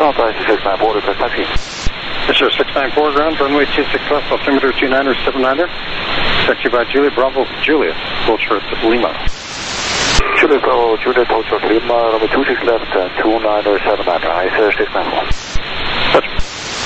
Delta 694, request taxi. Yes, sir, 694 ground, runway 26 left, altimeter 2979er. Taxi by Julia, Bravo, Julia, Vulture Lima. Julia, Bravo, Julia, Vulture Lima, runway 26 left, 2979er, hi sir, 694. Roger.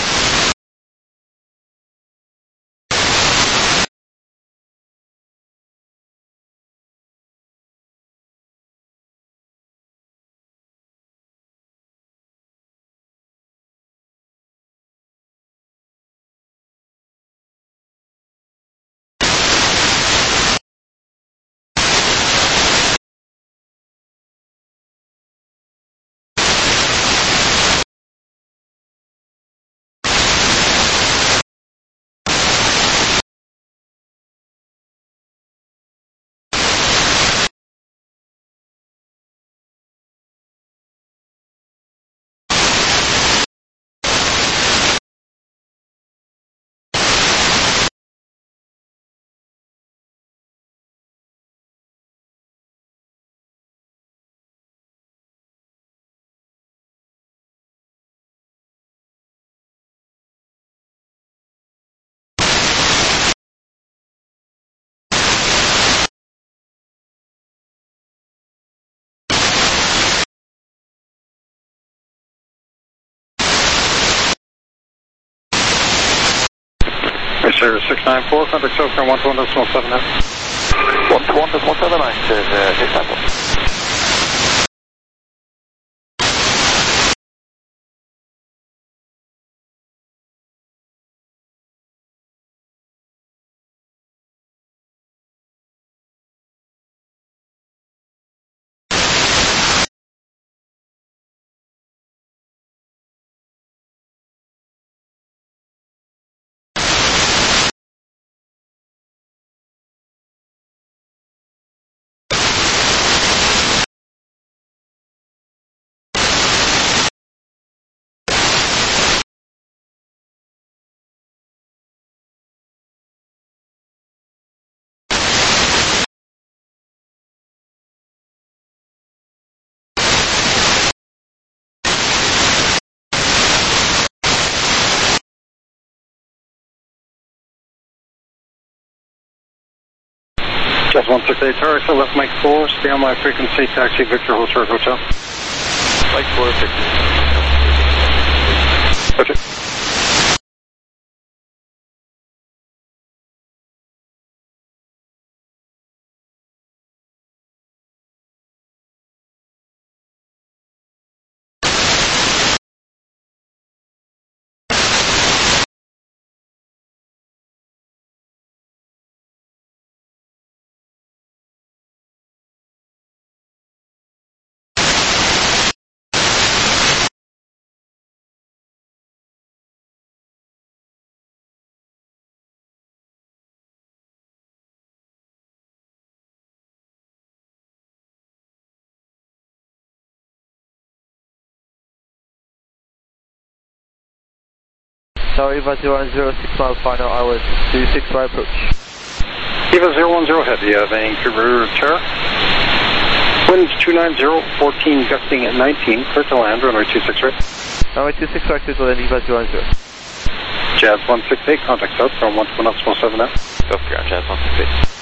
Yes, sir, 694, contact SoCal 121.79. 121.79, says 694. Just 168 Tower, so left Mike 4, stay on my frequency, taxi Victor Hotel Hotel. Mike 4, Victor. Okay. Tower EVA 010, 6 mile final hours, 26 by approach. EVA 010 Heavy, Vancouver Tower. Wind 290, 14, gusting at 19, clear to land, runway 26 right. Runway 26 right, clear to land, EVA 010. Jazz 168, contact south from 121.7 now. Go for ground, Jazz 168.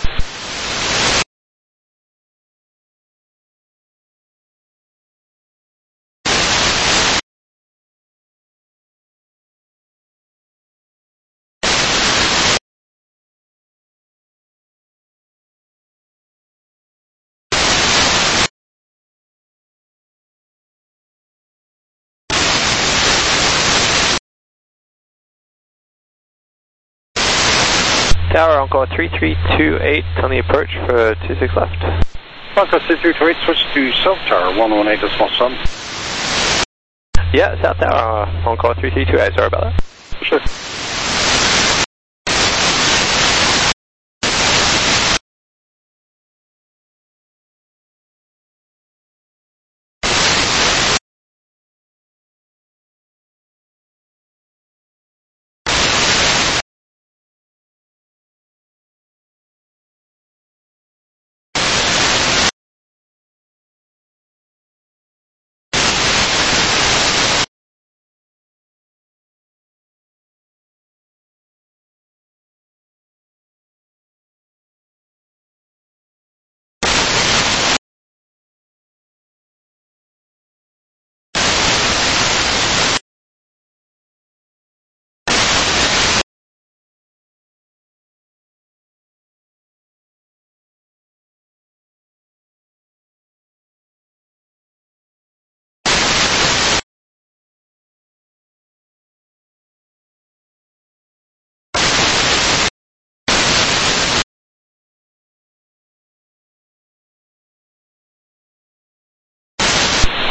Tower, Encore 3328 on the approach for 26 left. Encore 3328, switch to South Tower 118.7. Yeah, South Tower, Encore 3328, sorry about that. Sure.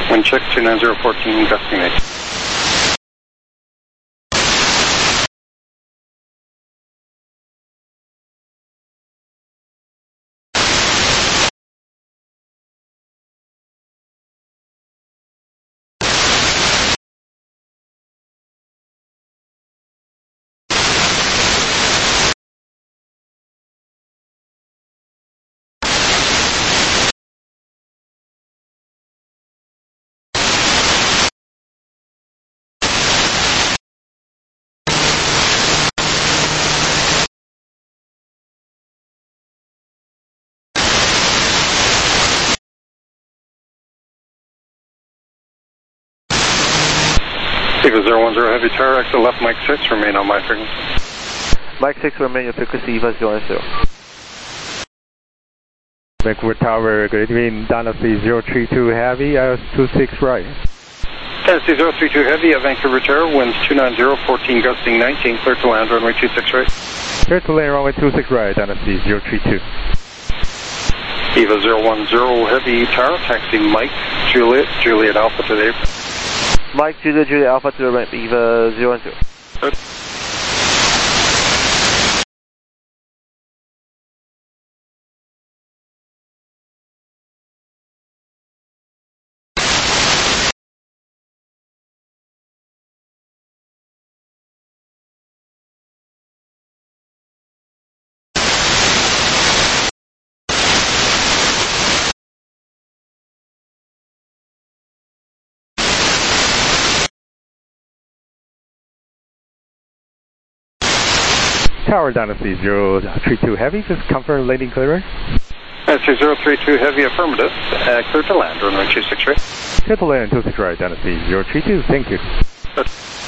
Wind check 29014, gusting 8. Eva 010 Heavy Tower, exit left Mike 6, remain on my frequency. Mike 6, remain on frequency, Eva 010. Vancouver Tower, good evening, Dynasty 032 Heavy, 26 right. Dynasty 032 Heavy, Vancouver Tower, winds 290, 14 gusting 19, clear to land, runway 26 right. Clear to land, runway 26 right, Dynasty 032. Eva 010 Heavy Tower, taxi Mike, Juliet Alpha to the apron. Mike, Juliet Alpha to the ramp, Eva 010. Good. Tower Dynasty 032 Heavy, just confirm landing clearance. Dynasty 032 Heavy, affirmative, clear to land, runway 26 right. Clear to land 26 right, Dynasty 032, thank you. Good.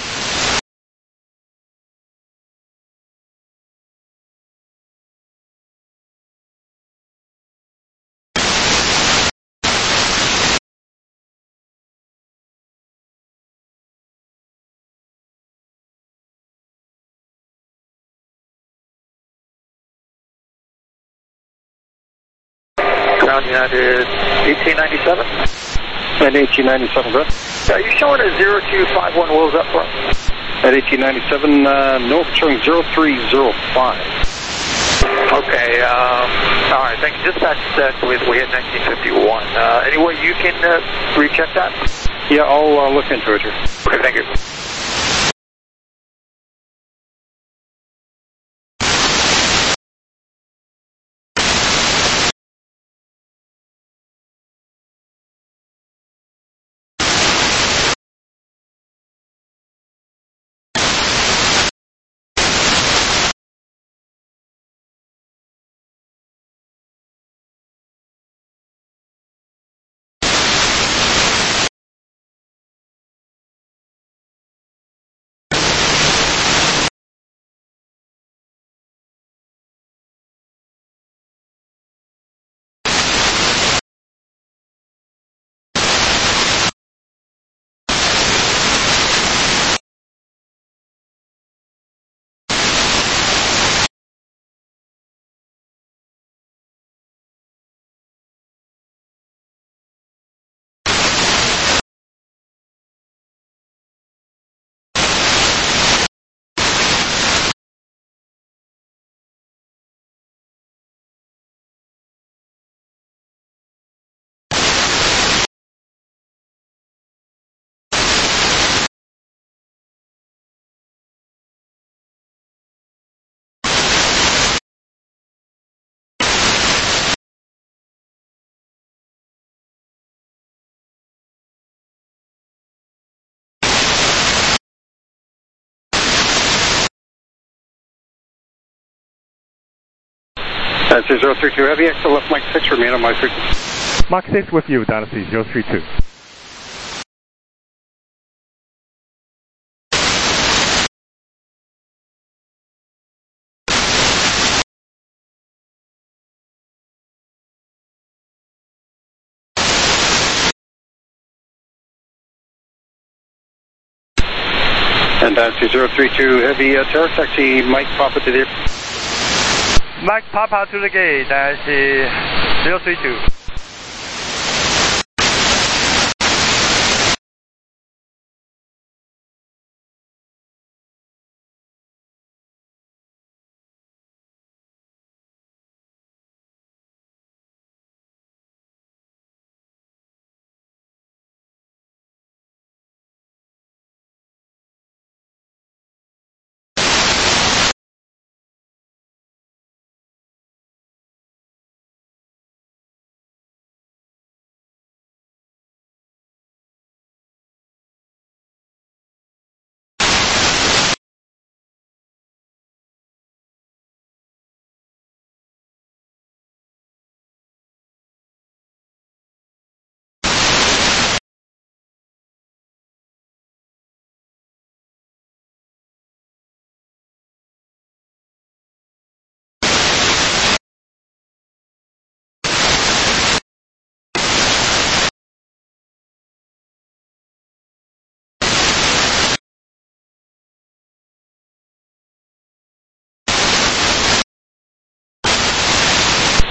Ground United 1897. At 1897, good. Are you showing a 0251 wheels up front? At 1897, no, showing 0305. Okay, alright, thank you. Dispatch said we hit 1951. Any way you can recheck that? Yeah, I'll look into it here. Okay, thank you. Dynasty 032 Heavy, exit left Mike 6, remain on my frequency. Mach 6 with you, Dynasty 032. And Dynasty 032 Heavy, Tower, taxi Mike Papa to the apron. Mike Papa to the gate, Dynasty 032.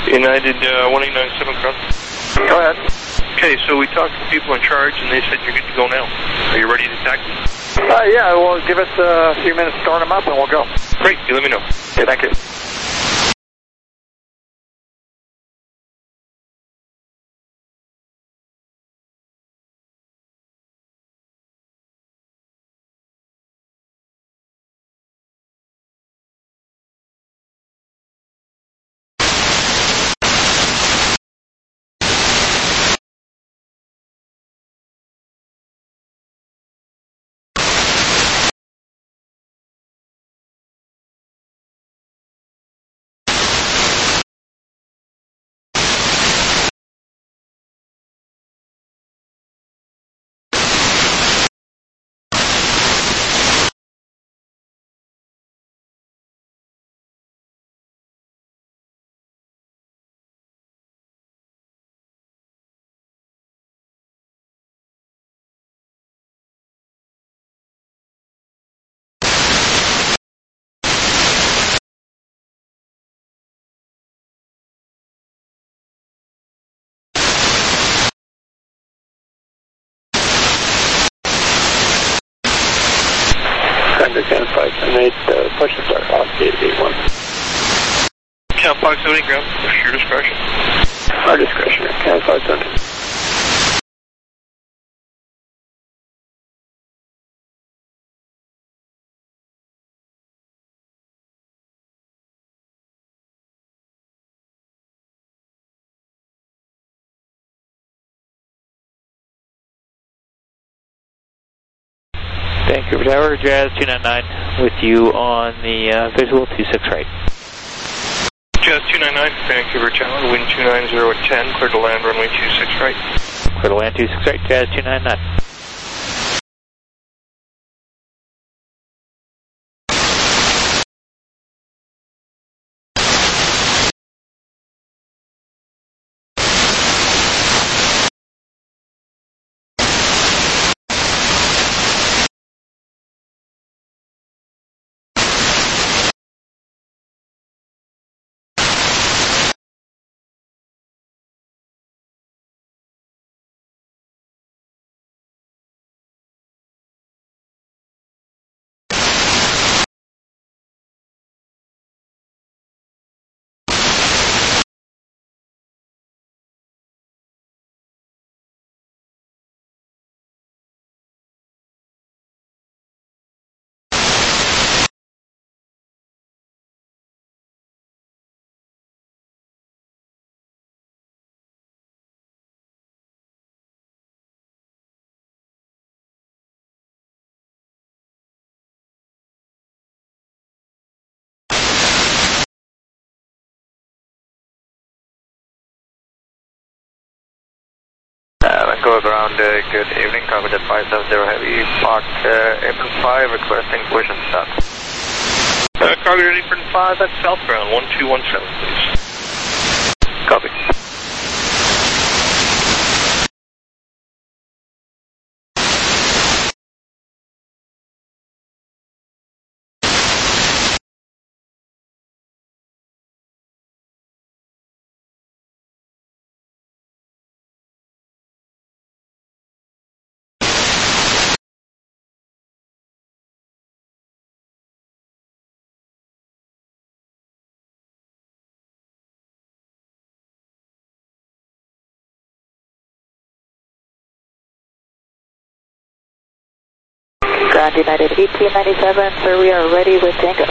United 1897 ground. Go ahead. Okay, so we talked to the people in charge and they said you're good to go now. Are you ready to taxi? Yeah, well, give us a few minutes to start them up and we'll go. Great, you let me know. Okay, thank you. Under 10-5-8, push the start off gate 81. Count 570 ground, what's your discretion? Our discretion, 10-5-7. Vancouver Tower, Jazz 299 with you on the visual 26 right. Jazz 299, Vancouver Tower, wind 290 at 10, clear to land, runway 26 right. Clear to land 26 right, Jazz 299. Vancouver ground, good evening, covered at 570 heavy, park apron 5, requesting push and start. Cargo ready for 5, that's southbound, 1217 please. Copy. Ground United 1897, sir, we are ready with Tango.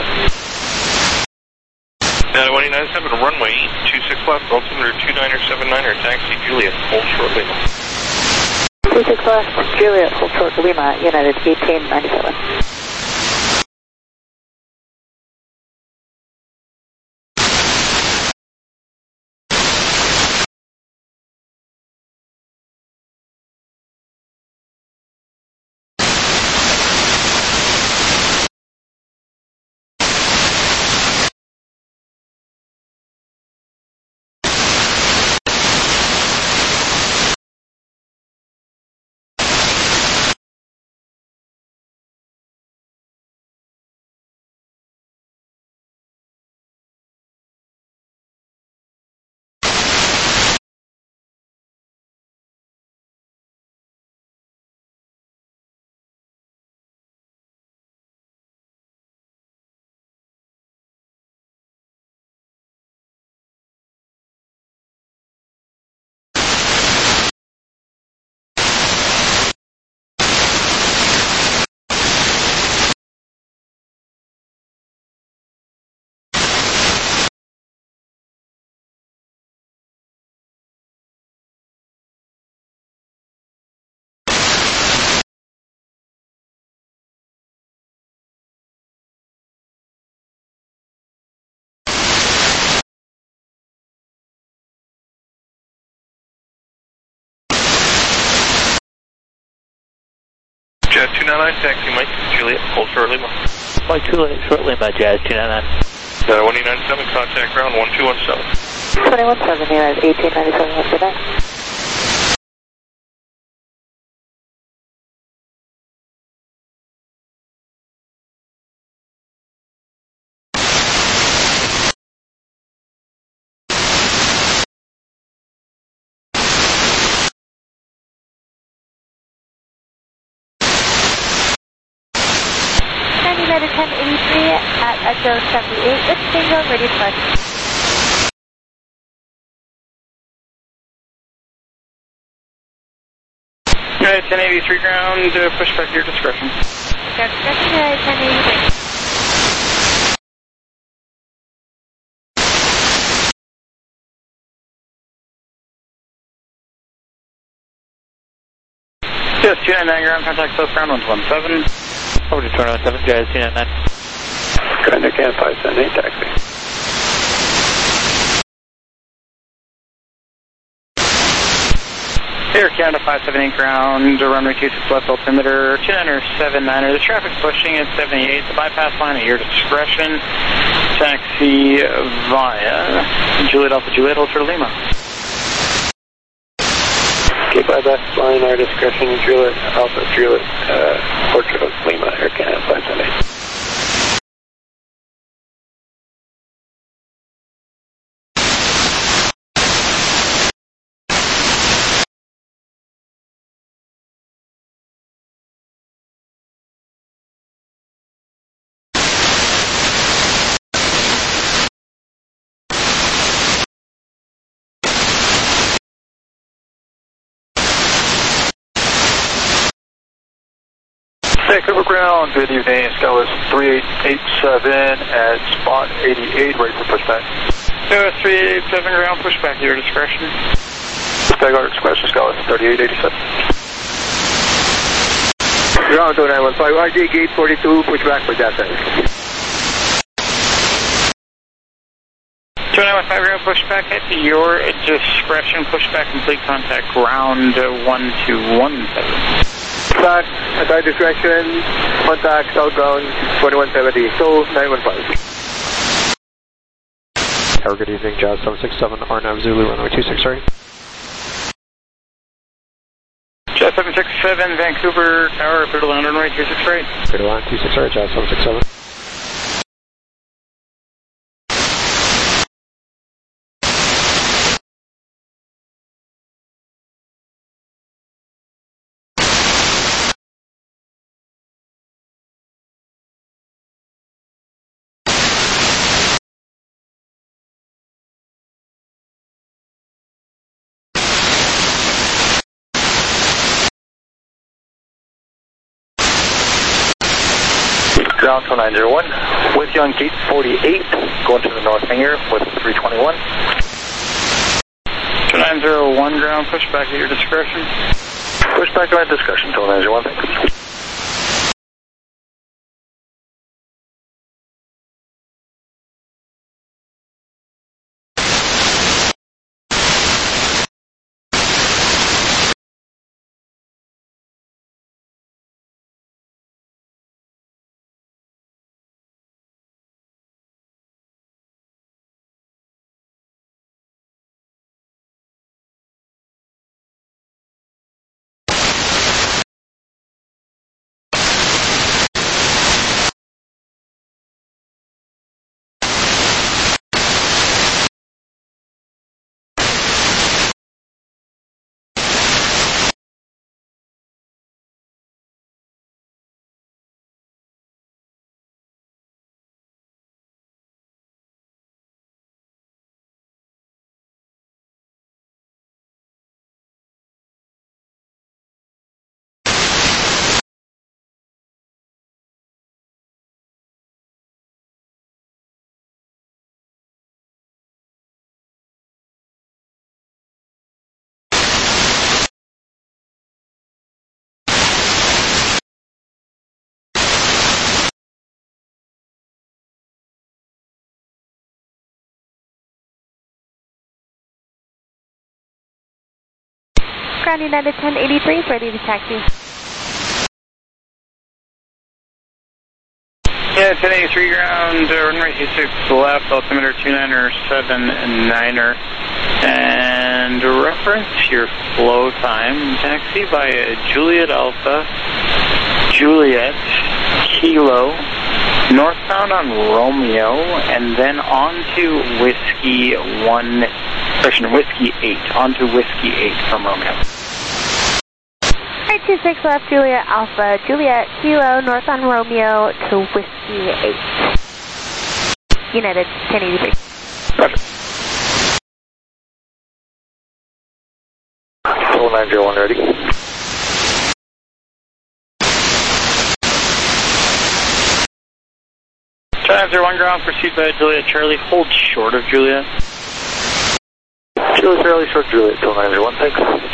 1897, runway 26 left, altimeter 2979er, taxi Juliet, hold short Lima. 26 left, Juliet, hold short Lima, United 1897. Jazz 299, taxi Mike, Juliet, hold short Lima. Mike Juliet, short Lima, Jazz 299. 197, contact ground 1217. 217, United 1897, good night. United 1083 at Echo 78 with single ready to push. United 1083 ground, push back your discretion. Ground discretion, United 1083. Jazz 299 ground, contact close ground 117. Over to 217, Jazz 299. Contact Can 578, taxi. Air Canada 578 ground, runway 26 left altimeter, 2979er. The traffic's pushing at 78. The bypass line at your discretion. Taxi via Juliet Alpha Juliet, hold for Lima. Okay, bypass line, our discretion, Juliet Alpha Juliet, hold for Lima, Air Canada 578. Vancouver ground, good evening. Skywest 3887 at spot 88, ready for pushback. Skywest 3887 ground, pushback at your discretion. Skywest discretion, Skywest 3887. Ground 2915, RJ gate 42, pushback for that side. 2915 ground, pushback at your discretion, pushback complete contact ground 1217. Start at our discretion, contact southbound 2170, so 915. Tower, good evening, Jazz 767, RNAV Zulu, runway 26 right. Jazz 767, Vancouver Tower, clear to land runway 26 right. Clear to land 26 right, Jazz 767. Ground 2901, with you on gate 48, going to the north hangar with 321. 2901 ground, pushback at your discretion. Pushback at my discretion, 2901, thanks. Ground United 1083, ready to taxi. 1083 ground, runway 26 left, altimeter 29er79er, and reference your flow time, taxi via Juliet Alpha, Juliet, Kilo, northbound on Romeo, and then onto Whiskey 8, onto Whiskey 8 from Romeo. 26 left, Juliet Alpha, Juliet Kilo, north on Romeo to Whiskey 8. United 1083. Roger. Full 901 ready. China 01 ground, proceed by Juliet Charlie, hold short of Juliet. Juliet Charlie, short Juliet, full 901, thanks.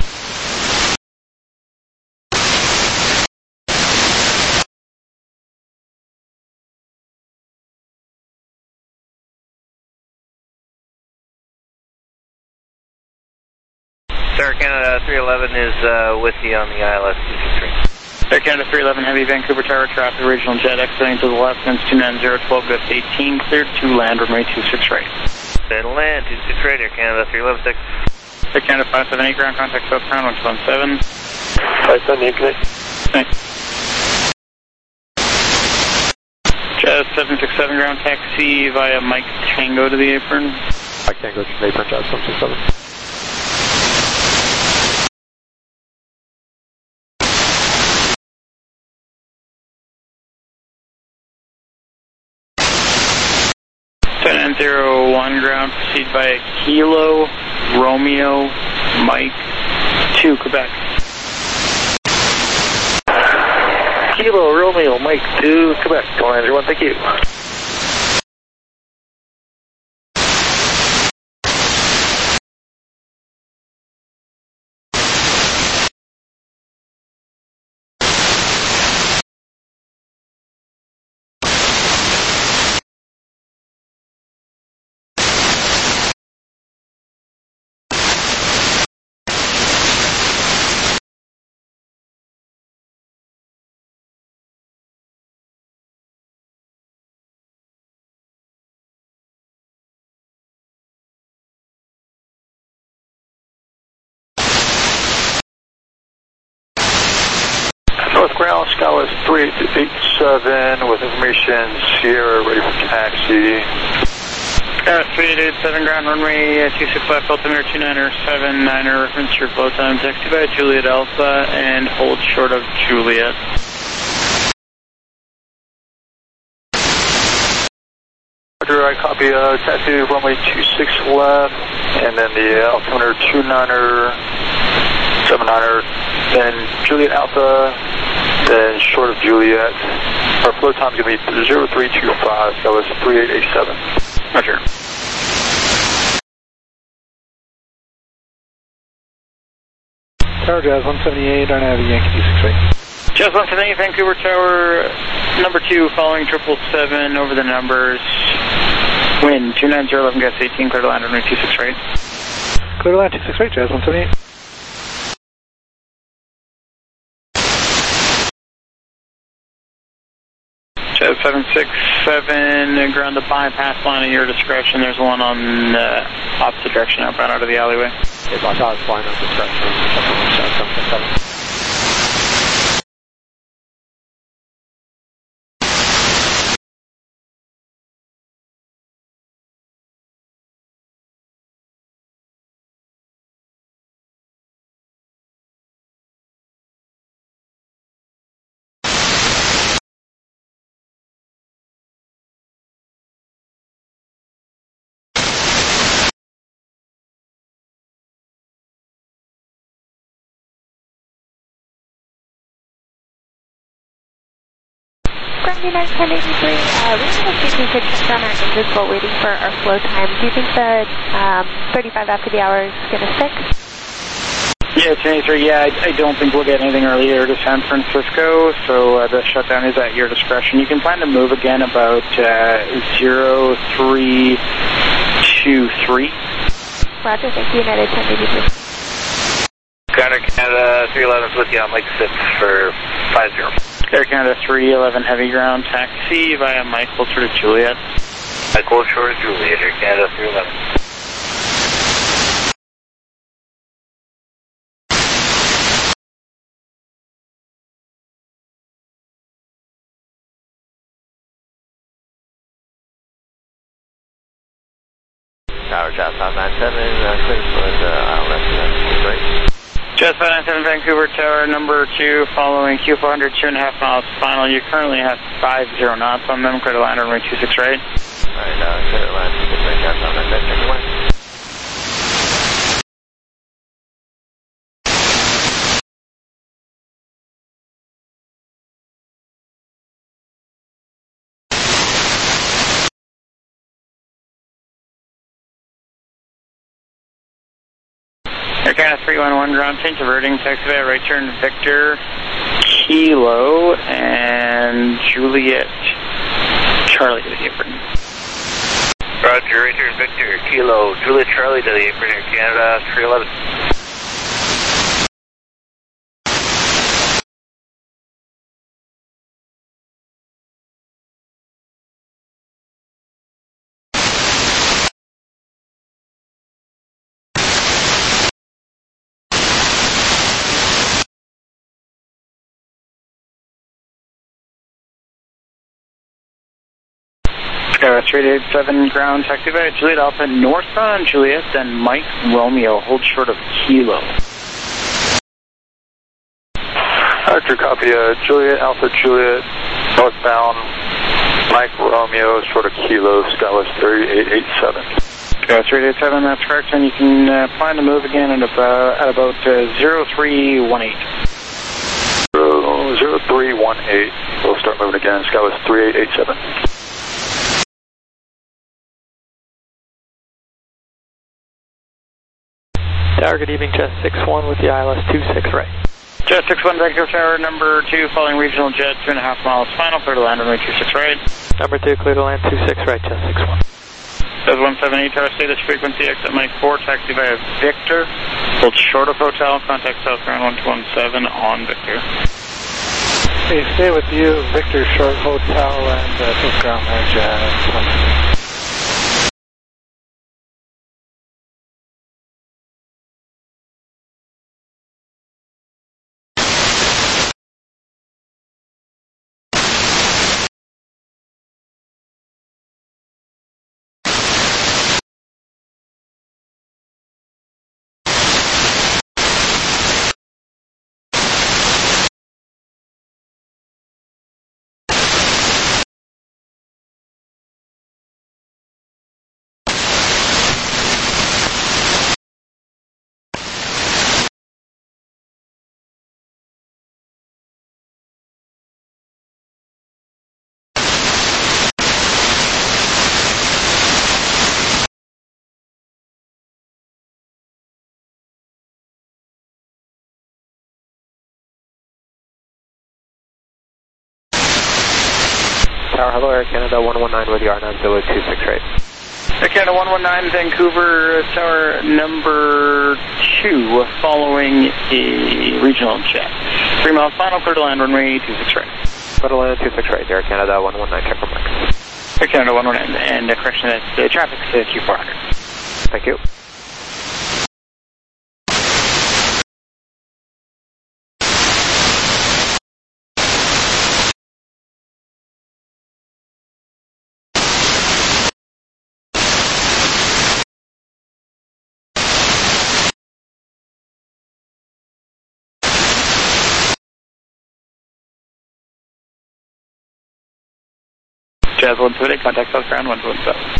Sir, Canada 311 is with you on the ILS 263. Air Canada 311 Heavy, Vancouver Tower, traffic, regional jet, exiting to the left, winds 290, 12, gust 18, cleared to land, runway 26 right. Then land, 26 right, Air Canada 3116. Air Canada 578 ground, contact south ground, 117. 578, connect. Thanks. Jazz 767 ground, taxi via Mike Tango to the apron. Mike Tango to the apron, Jazz 767. One ground, proceed by Kilo, Romeo, Mike, to Quebec. Kilo, Romeo, Mike to Quebec, 191, thank you. North ground, Skywest 3887 with information Sierra ready for taxi. 3887 ground, runway 26 left, altimeter 29er79er, reference your flow time, taxi by Juliet Alpha, and hold short of Juliet. Roger, I copy taxi runway 26 left, and then the altimeter 29er79er, then Juliet Alpha, then short of Juliet. Our flow time is going to be 0325, so it's 3887. Roger. Tower Jazz 178, RNAV Yankee 268. Jazz 178, Vancouver Tower, number 2, following 777 over the numbers. Wind 290, 11, gust 18, clear to land, runway 26 right. Clear to land 26 right, Jazz 178. Jazz 767, ground the bypass line at your discretion. There's one on the opposite direction outbound out of the alleyway. Okay, block out, flying on discretion, Jazz 767. Ground United 1083, we want to see if we could check on our engines while waiting for our flow time. Do you think the 35 after the hour is going to stick? Yeah, 1083, yeah, I don't think we'll get anything earlier to San Francisco, so the shutdown is at your discretion. You can plan to move again about 0323. Roger, thank you, United 1083. Canada 311 is with you on Lake 6 for 50. Air Canada 311 heavy ground taxi via Mike, closer to Juliet. Mike, closer to Juliet, Air Canada 311. Tower Jet 597, Queensland, ILS, great. Jet 597 Vancouver Tower number 2, following Q400, 2.5 miles final. You currently have 50 knots on them, clear to land runway 26 right. Alright, clear to land 26 right, Jet 597, check your way. Air Canada 311 ground change, averting taxi via right turn Victor, Kilo, and Juliet, Charlie to the apron. Roger, right turn Victor, Kilo, Juliet, Charlie to the apron, Air Canada 311. Skywest 387 ground taxi via Juliet Alpha northbound Juliet, then Mike Romeo, hold short of Kilo. Roger, copy. Juliet Alpha Juliet northbound Mike Romeo, short of Kilo, Skywest 3887. Skywest 387, that's correct, and you can plan to move again at about 0318. 0318. We'll start moving again. Skywest 3887. Tower, good evening, Jet 61 with the ILS 26 right. Jet 61 Vancouver Tower number 2, following regional jet, 2.5 miles final, clear to land runway 26 right. Number 2, clear to land 26 right, Jet 61. Says 178 Tower, status frequency, exit Mike 4, taxi via Victor, hold short of hotel, contact southbound 1217 on Victor. Hey, stay with you, Victor, short hotel, and ground edge 26. Tower, hello, Air Canada 119 with the R9 Zulu 26 right. Air Canada 119 Vancouver Tower number 2, following a regional jet. 3 miles final, clear to land runway 26 right. Clear to land 26 right, Air Canada 119, check for mark. Air Canada 119, and correction, that's traffic to Q400. Thank you. Jazz 128, contact southbound 117.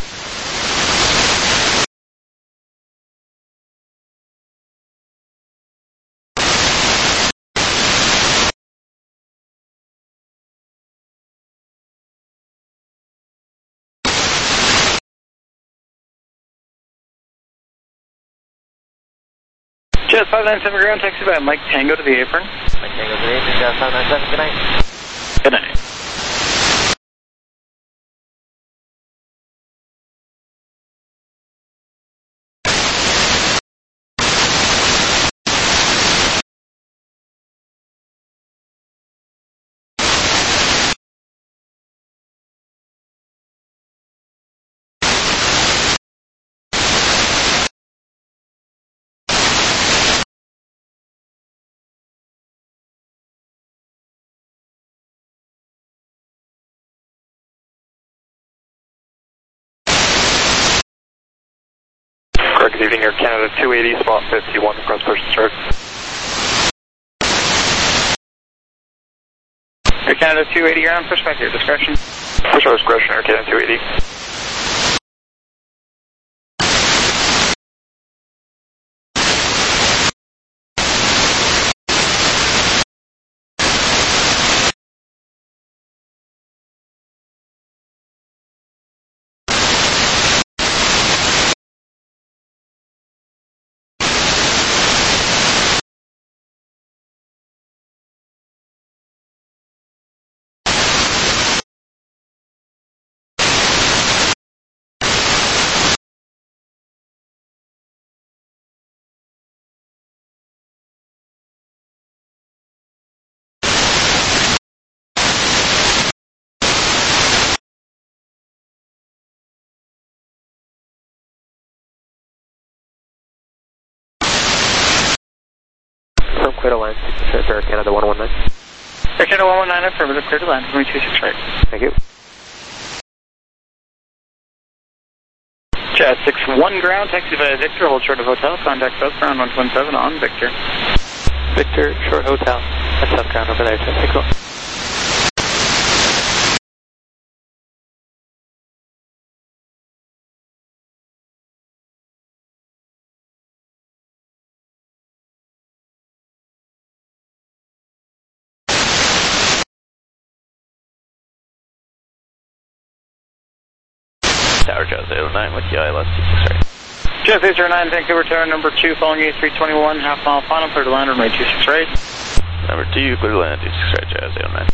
Jazz 597 ground taxi by Mike Tango to the apron. Mike Tango to the apron, Jazz 597, good night. Good night. Good evening, Air Canada 280, spot 51, cross person start. Air Canada 280, you're on push back your discretion. Push our discretion, Air Canada 280. Clear to land, 26 Air Canada 119. Air Canada 119, affirmative, clear to land, 26 right. Thank you. Jazz 61 ground, taxi via Victor, hold short of hotel, contact southbound 117 on Victor. Victor, short hotel, at south ground over there, Jazz 61. Tower Jazz 809 with you, ILS 26 right. Jazz 809, Vancouver Tower number 2, following you 321, half mile final, clear to land, runway 26 right. Number 2, clear to land, 26 right, Jazz 809.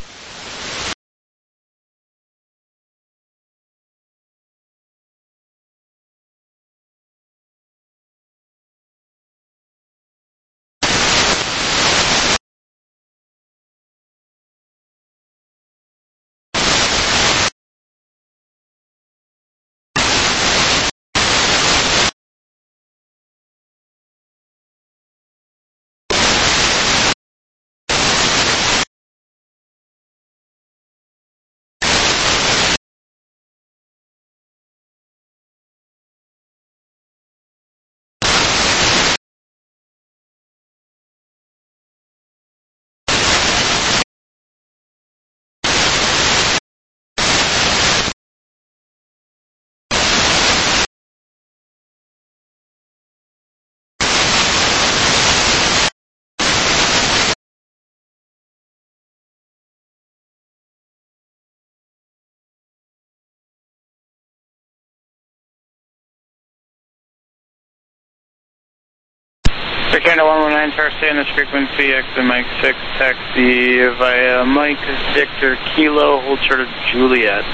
Air Canada 119, tower stay on this frequency, exit Mike 6, taxi via Mike Victor Kilo, hold short of Juliet.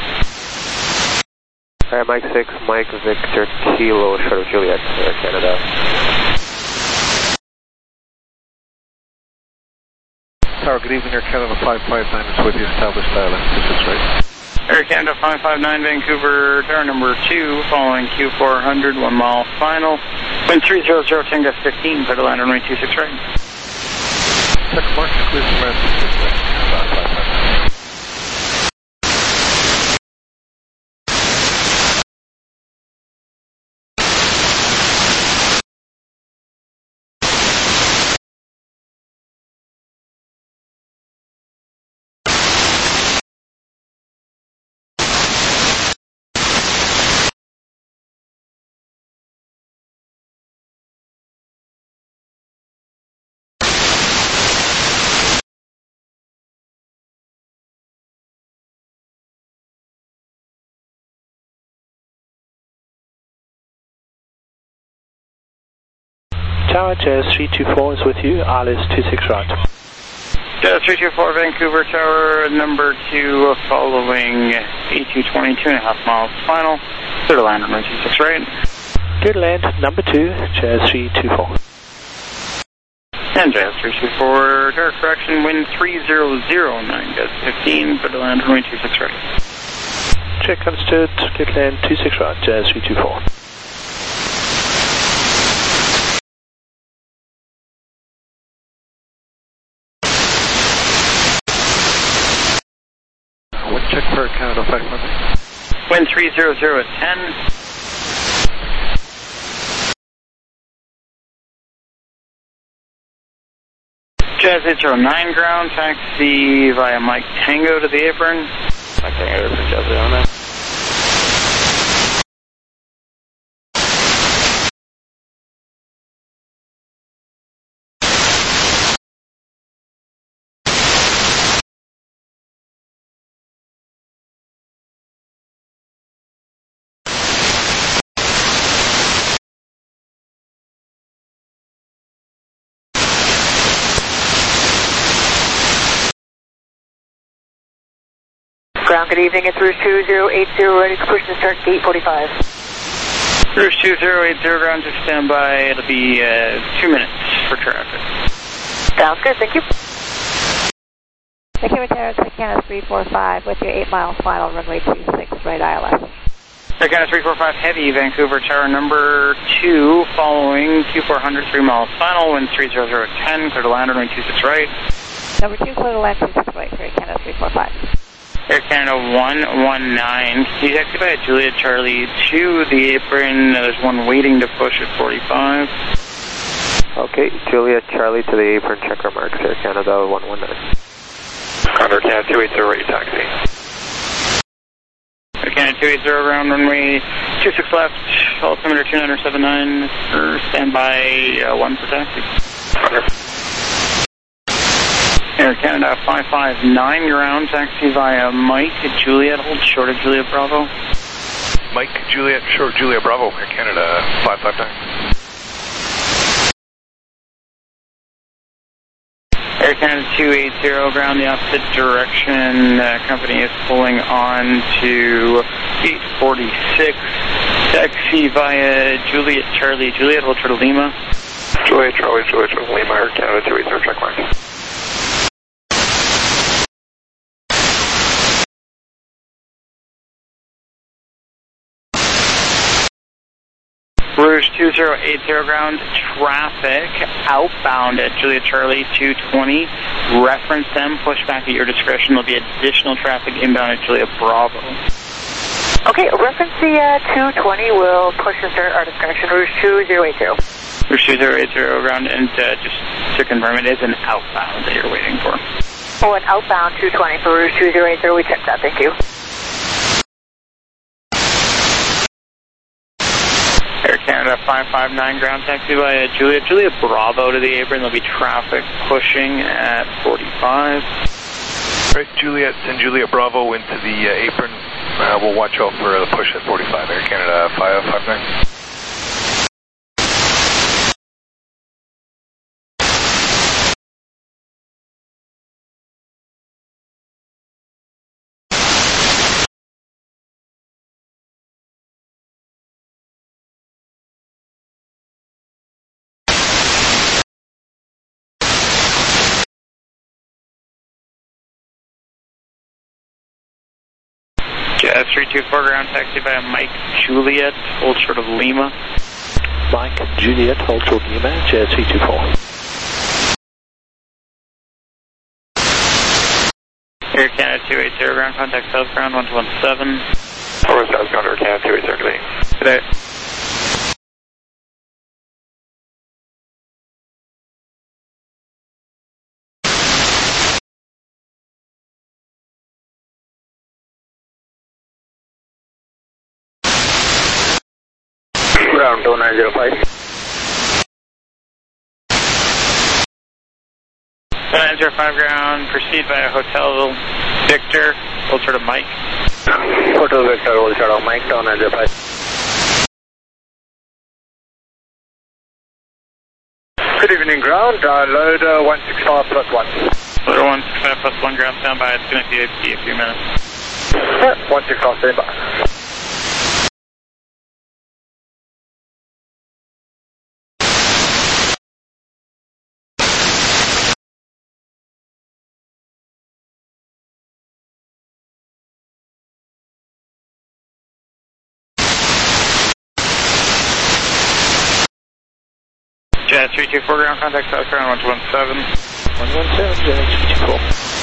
Mike 6, Mike Victor Kilo, short of Juliet, Air Canada. Tower, good evening, Air Canada 559 is with you, established ILS 26 right. Air Canada 559, Vancouver, tower number 2, following Q400, 1 mile final. Wind 300, Tango 15, clear to land, runway 26 right. Check mark, clear to land 26 right. 559. Tower, Jazz 324 is with you, ILS 26 right. Jazz 324, Vancouver Tower number 2, following A220, 2.5 miles final, clear to land, runway 26 right. Clear to land, number 2, Jazz 324. And Jazz 324, tower correction, wind 3009, Jazz 15, clear to land, runway 26 right. Check understood, clear to land 26 right, Jazz 324. Check for Canada 500. Wind 300 at 10. Jazz 809 ground, taxi via Mike Tango to the apron. Mike Tango for Jazz 809. Ground, good evening. It's Rouge 2080, ready to push and start gate 45. Rouge 2080 ground to stand by. It'll be 2 minutes for traffic. Sounds good, thank you. The Kimitera to Canada 345 with your 8 mile final runway 26 right ILS. Canada 345 heavy, Vancouver Tower number 2 following Q400 3 miles final, wind 30010, clear to land runway 26 right. Number 2 clear to land 26 right, Air Canada 345. Air Canada 119, can you taxi by Juliet Charlie to the apron? There's one waiting to push at 45. Okay, Juliet Charlie to the apron, check our marks, Air Canada 119. Air Canada 280, ready taxi. Air Canada 280, ground runway 26 left, altimeter 2979, for standby 1 for taxi. Air Canada 559 ground, taxi via Mike Juliet, hold short of Juliet Bravo. Mike Juliet, short Juliet Bravo, Air Canada 559. Air Canada 280 ground, the opposite direction. Company is pulling on to 846. Taxi via Juliet Charlie. Juliet, hold short of Lima. Juliet Charlie, Lima, Air Canada 280, check mark. Rouge 2080 ground, traffic outbound at Juliet Charlie 220. Reference them, push back at your discretion. There'll be additional traffic inbound at Juliet Bravo. Okay, reference the 220. We'll push and start our discretion. Rouge 2080. Rouge 2080 ground, and just to confirm, it is an outbound that you're waiting for. Oh, an outbound 220 for Rouge 2080. We checked that. Thank you. Air Canada 559 ground, taxi via Juliet Bravo to the apron. There'll be traffic pushing at 45. Right, Juliet and Juliet Bravo into the apron. We'll watch out for the push at 45. Air Canada 559. Jazz 324 ground, taxi via Mike Juliet, hold short of Lima. Mike Juliet, hold short of Lima, Jazz 324. Air Canada 280 ground, contact South ground 117. Over South ground, Air Canada 280, Today. Ground 2905. 2905 ground, proceed via Hotel Victor, hold short of Mike. Hotel Victor, hold short of Mike, 2905. Good evening, ground. Load 165 plus 1. Loader 165 plus 1 ground, stand by. It's going to be a few minutes. 165, stand by. Jazz 324 ground, contact South ground 117. 117, Jazz 324.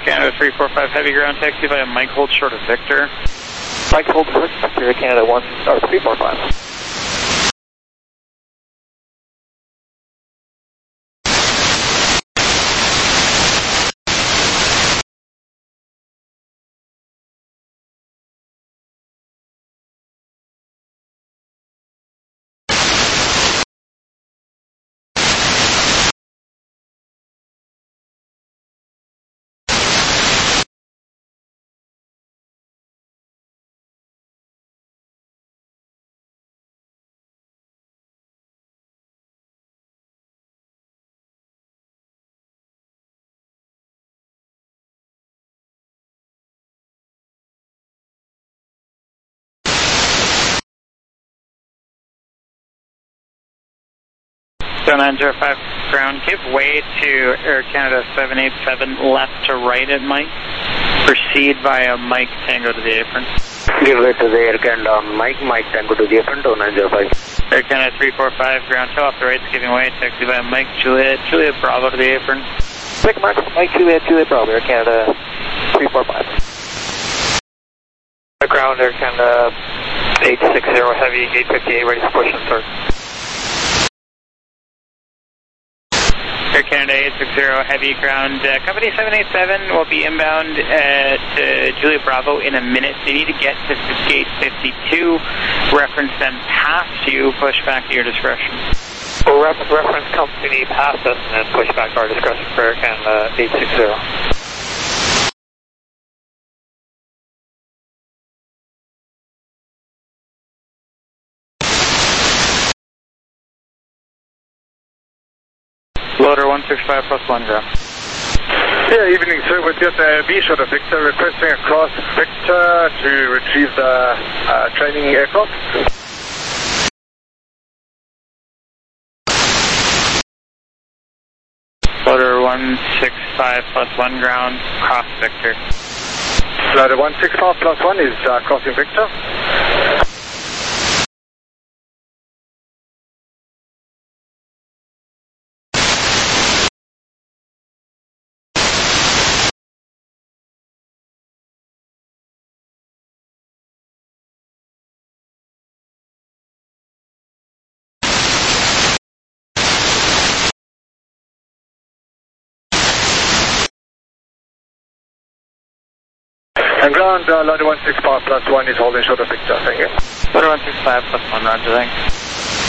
Canada 345 heavy ground taxi by Mike hold short of Victor. Mike hold short, Victor Canada 345. So 905 ground, give way to Air Canada 787 left to right at Mike. Proceed via Mike Tango to the apron. Give way to the Air Canada Mike Tango to the apron to 905. Air Canada 345 ground, tail off the right, giving way, taxi by Mike Juliet Bravo to the apron. Mike Juliet Bravo, Air Canada 345. Ground, Air Canada 860 heavy, gate 58, ready for push and start. Air Canada 860 heavy ground, company 787 will be inbound at Juliet Bravo in a minute. They need to get to gate 52, reference them past you, push back at your discretion. We'll reference company past us and then push back our discretion for Air Canada 860. Loader 165 plus 1 ground. Yeah, evening sir, with just B short of Victor, requesting across Victor to retrieve the training aircraft. Loader 165 plus 1 ground, cross Victor. Loader 165 plus 1 is crossing Victor. And ground, Loader 165 plus 1 is holding short of Victor, thank you. Loader 165 plus 1, roger, thanks.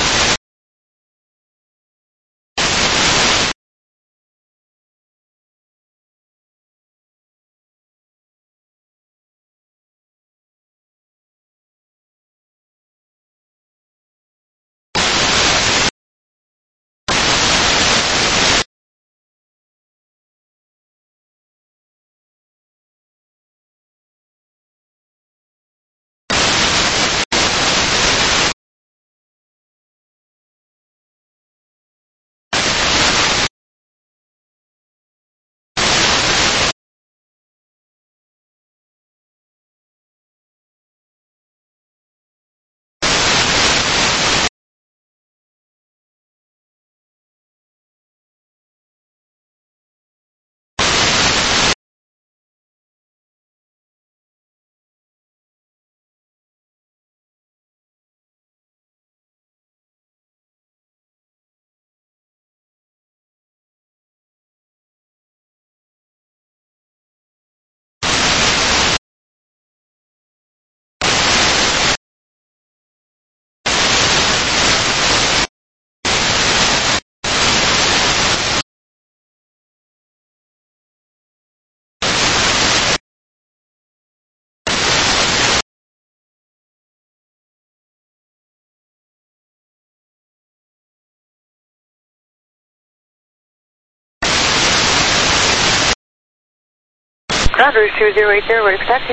Ground 2080, ready for taxi.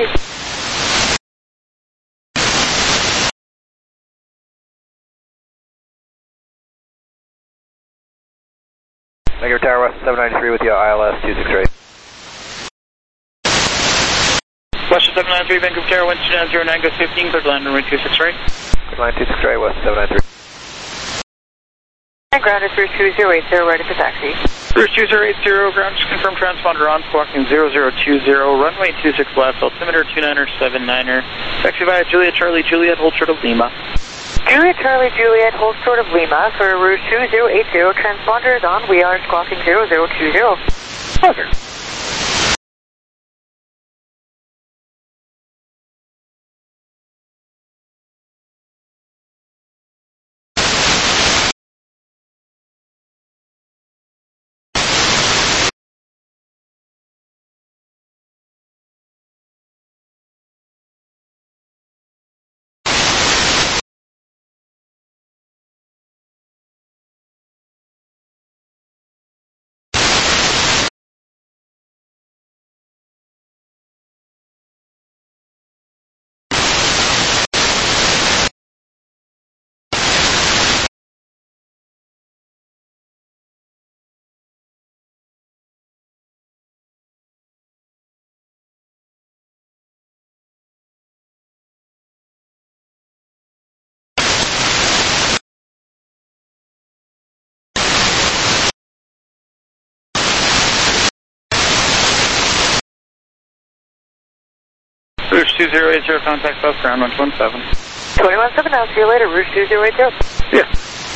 Negative Tower West 793 with you, ILS 268. Western 793, Vancouver Tower, wind 290, go 15, clear to land runway 26 right. Clear to land 26 right, West 793. And ground is Rouge 2080, ready for taxi. Rouge 2080, ground, just confirm transponder on, squawking 0020, runway 26 left, altimeter 2979er, taxi via Juliet Charlie Juliet, hold short of Lima. Juliet Charlie Juliet, hold short of Lima for Rouge 2080, transponder is on, we are squawking 0020. Roger. Rouge 2080, contact bus ground 117. 217, I'll see you later, Rouge 2080. Yeah.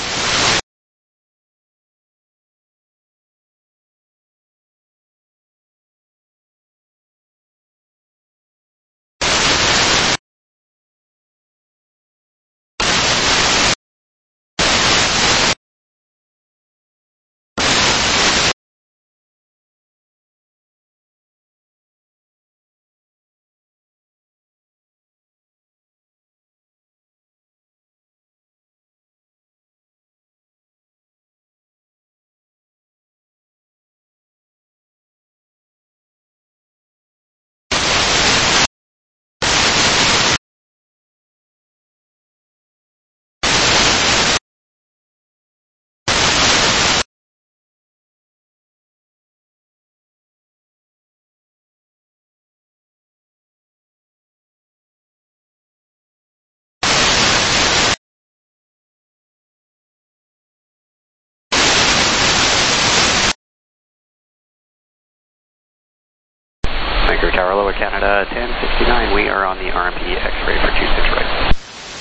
Vancouver Tower, Lower Canada, 1069. We are on the RMP X-ray for 26 right.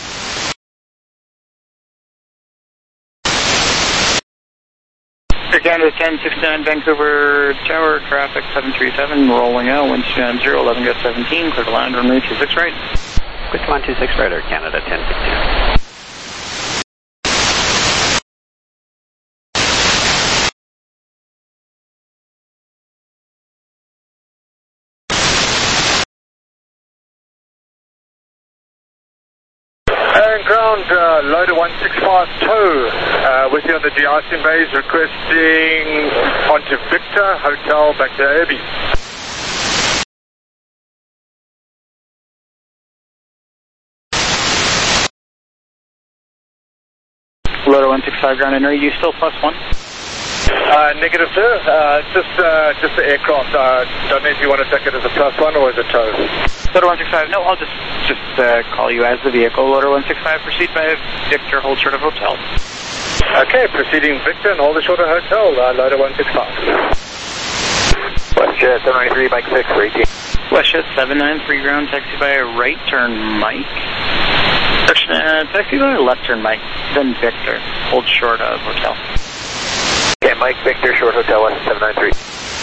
Air Canada 1069, Vancouver Tower, traffic 737, rolling out, wind 0, 11 gust 17, clear to land, runway 26 right. Quick to 26 right, Air Canada 1069. And ground, loader 1652, with you on the de-icing bays, requesting onto Victor, hotel, back to Abbey. Loader 165, ground, and are you still +1? Negative, sir. Just the aircraft. Don't know if you want to take it as a +1 or as a tow. Loader 165, no, I'll just call you as the vehicle. Loader 165, proceed by Victor, hold short of hotel. Okay, proceeding Victor and hold short of hotel, loader 165. WestJet 793, Mike 6 for 18. WestJet 793, ground, taxi by right turn Mike. Taxi by left turn Mike, then Victor, hold short of hotel. Okay, Mike Victor, short hotel, West 793.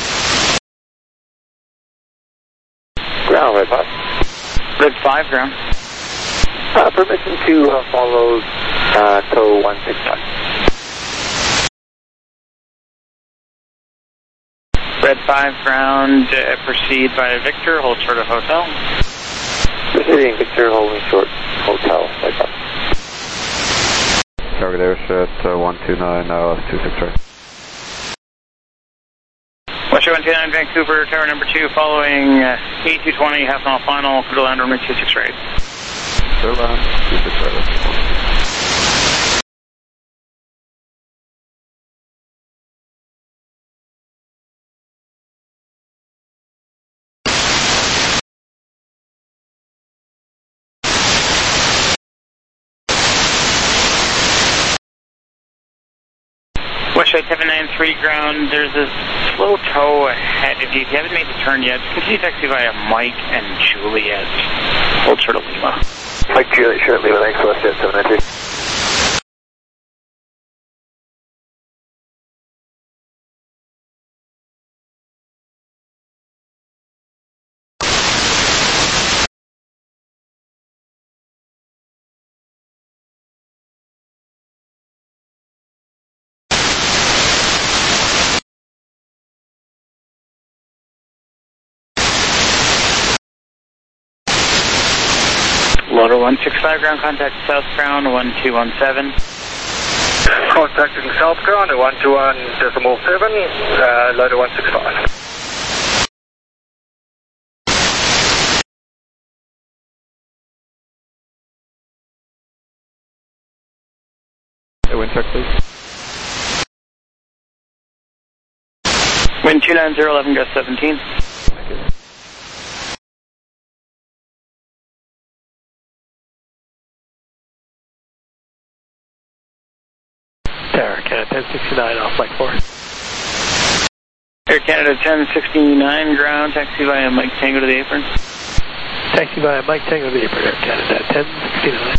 Ground, Red 5. Red 5, ground. Permission to follow tow 165. Red 5, ground, proceed by Victor, hold short of hotel. Proceeding Victor, holding short, hotel, Red 5. Target Airset 129, 26 right. WestJet 129, Vancouver, tower number 2, following 8220, half mile final, clear to land, runway 26 right. Clear land, 26 right. Russia 793 ground, there's a slow tow ahead of you. If you haven't made the turn yet, continue taxi via Mike and Juliet. Hold short of Lima. Mike Juliet, short of Lima, thanks, Westjet 793. Loader 165 ground, contact south ground 1217. Contacting south ground at 121.7, loader 165. Wind check, please. Wind 290, 11 gust 17. Air Canada 1069 off Mike 4. Air Canada 1069 ground, taxi via Mike Tango to the apron. Taxi via Mike Tango to the apron, Air Canada 1069.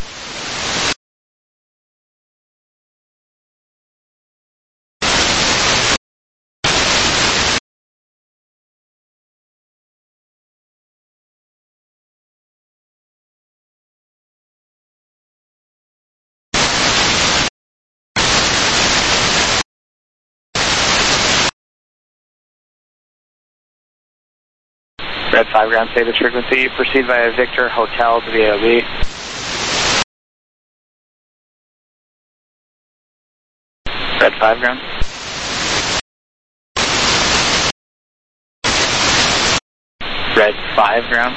Red 5 ground, status frequency. Proceed via Victor Hotel to the AOB. Red 5 ground. Red 5 ground.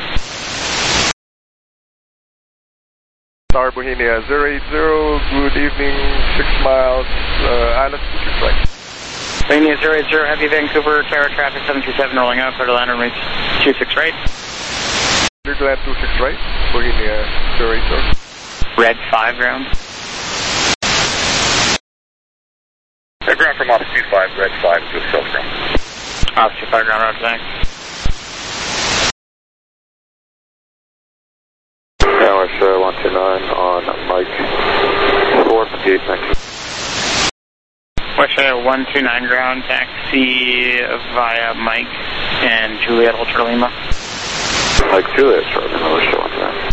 Star Bohemia 080, good evening, 6 miles, Island 26 right. Bohemia 080, heavy Vancouver, Tower traffic 727 rolling out, clear to land on reach 26 right. Clear to land 26 right, Bohemia 080. Red 5 ground. Red ground from Office 25, Red 5 to south ground. Office 25 ground, roger, thanks. Dallas 129 on Mike 4, 58, thanks. West 129 ground, taxi via Mike and Juliet, Ultra Lima. Mike Juliet, short of Lima, West 129.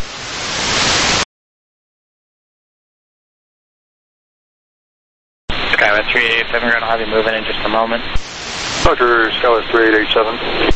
Skywest 3887 ground, I'll have you moving in just a moment. Roger, Skywest 3887.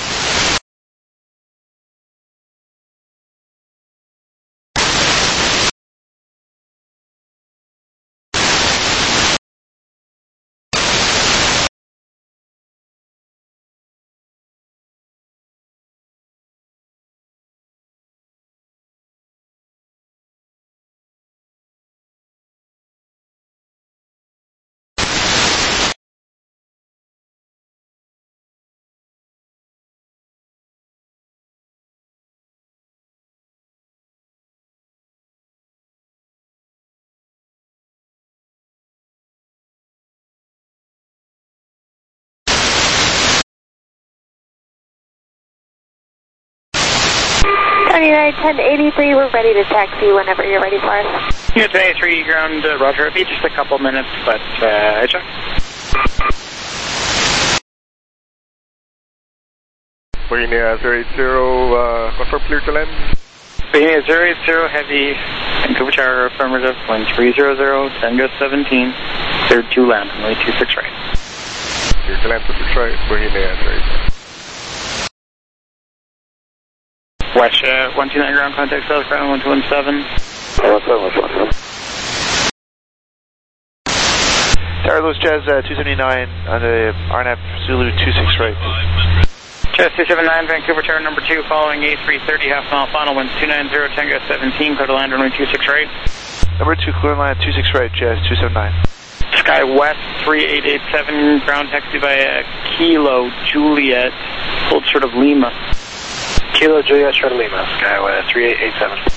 United 1083, we're ready to taxi whenever you're ready for us. Unit 23 ground, roger. It'll be just a couple minutes, but check. Bohemia 080, confirm clear to land. Bohemia 080, heavy, Vancouver Tower, affirmative, wind 300, 10 gust 17, cleared to land, runway 26 right. Clear to land 26 right, Bohemia 080. West 129 ground, contact south ground 1217. 117. Tower Louis Jazz 279 on the RNAP Zulu 26 right. Jazz 279, Vancouver Tower number 2, following A330, half mile final, winds 290, 10 gust 17, clear to land runway 26 right. Number 2, clear land 26 right, Jazz 279. Sky West 3887, ground taxi via Kilo Juliet, hold short of Lima. Kilo Juliet, short of Lima, Skywest 3887.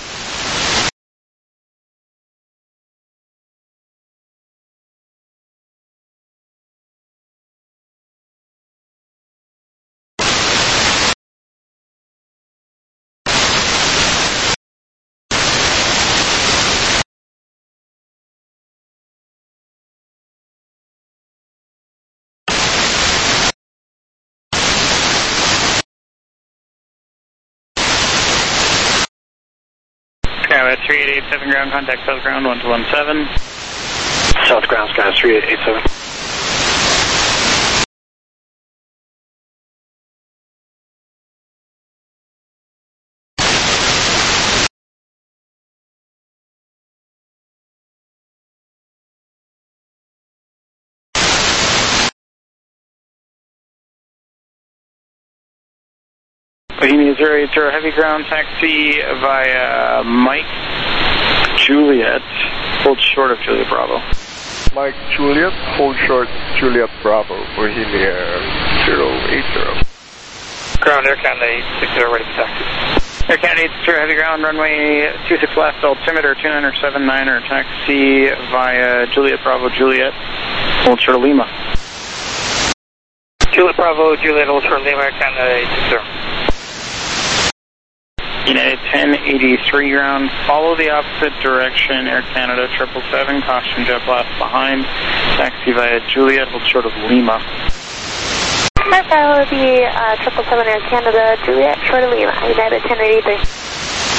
Skywest 3887 ground contact south ground 1217. South ground, Skywest 3887. Bohemia 080 heavy ground taxi via Mike Juliet, hold short of Juliet Bravo. Mike Juliet, hold short Juliet Bravo, Bohemia 080. Ground, Air Canada 860, ready for taxi. Air Canada 860, heavy ground, runway 26 left, altimeter 2979er, taxi via Juliet Bravo, Juliet, hold short of Lima. Juliet Bravo, Juliet, hold short of Lima, Air Canada 860. United 1083 ground, follow the opposite direction, Air Canada 777, caution jet blast behind, taxi via Juliet, hold short of Lima. Hi, follow the 777 Air Canada, Juliet, short of Lima, United 1083.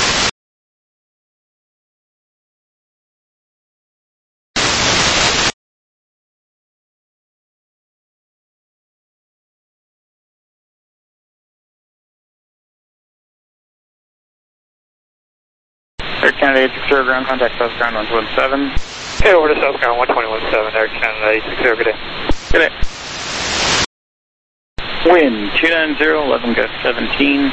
Air Canada 860, ground contact south ground 117. Okay, over to south ground 1217, Air Canada 860, good day. Good day. Wind 290, 11 gust 17.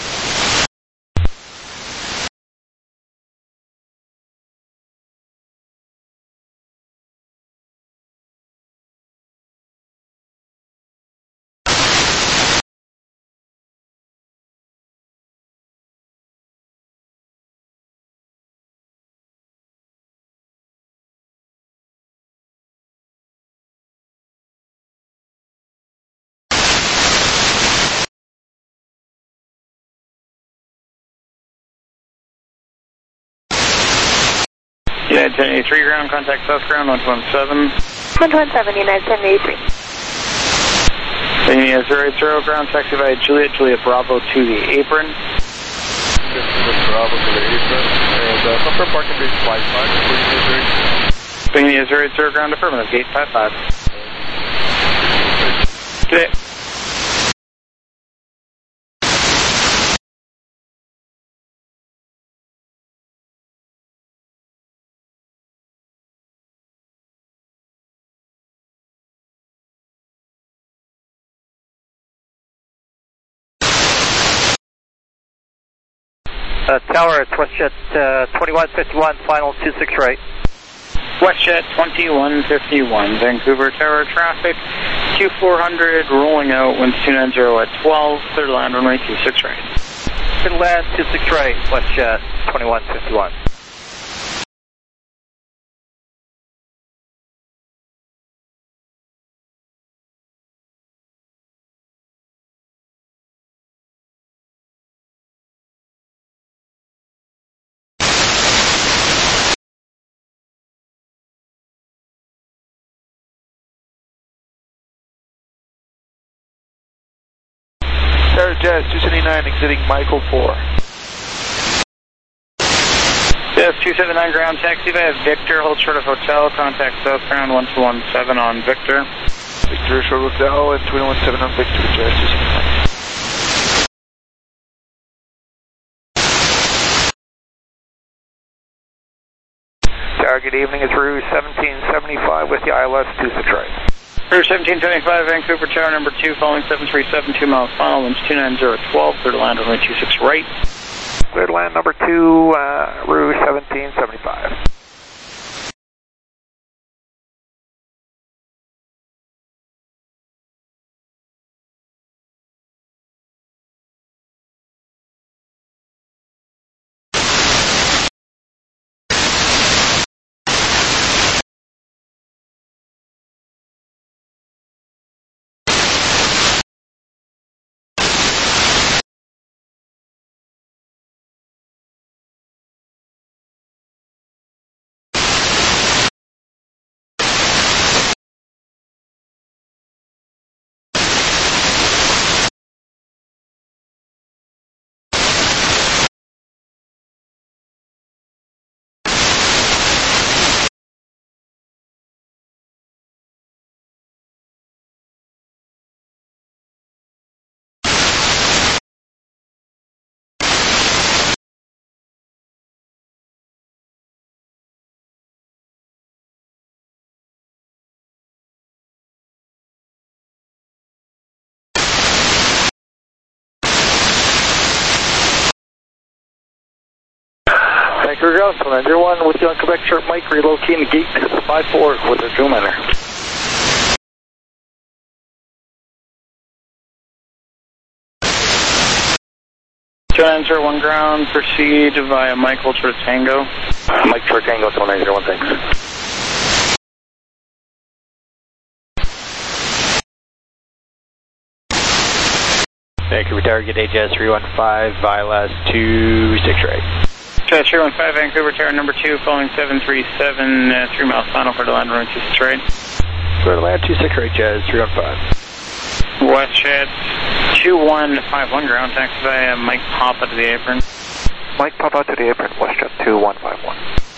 United 1083 ground, contact south ground 117. 117, United 1083. Bohemia 080, ground taxi via Juliet, Juliet Bravo to the apron. Juliet Bravo to the apron, and confirm parking gate 55, Bohemia 080, ground affirmative, gate 55. Good day. Tower, it's WestJet 2151, final 26 right. WestJet 2151, Vancouver Tower traffic, Q400 rolling out, winds 290 at 12, clear to land runway 26 right. Clear to land 26 right, WestJet 2151. Sarah Jazz 279 exiting Michael 4. Jazz 279 ground taxi via Victor, hold short of hotel, contact south ground 1217 on Victor. Victor short of hotel and 2117 on Victor, Jazz 279. Sarah, good evening. It's Rue 1775 with the ILS 26 right. Route 1775, Vancouver Tower number 2, following 737, 2 miles final, winds 290 at 12, clear to land runway 26 right. Clear to land number 2, Route 1775. Vancouver Grouse, 101 with you on Quebec Short Mike, relocating gate 54 with a Drew Manor. 2901 ground, proceed via Michael towards Tango. Mike towards Tango, 2901, thanks. Vancouver Tower, good day, Jazz 315, via last 26 right. Jazz 315, Vancouver Tower number 2, following 737, 3 miles final for the land run 26 right. Clear to land 26 right, Jazz 315. WestJet 2151 ground, taxi via Mike Papa to the apron. Mike Papa to the apron, WestJet 2151.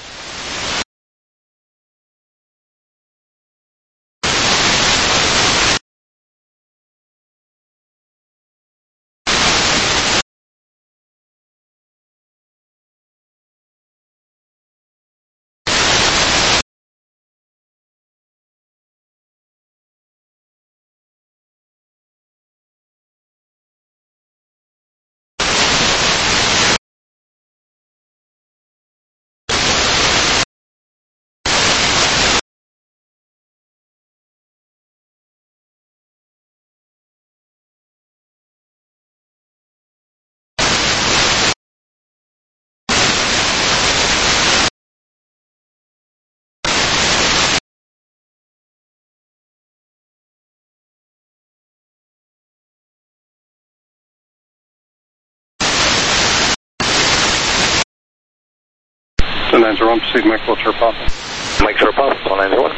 So 901, proceed Mike Vulture Papa. Mike Vulture Papa, 901.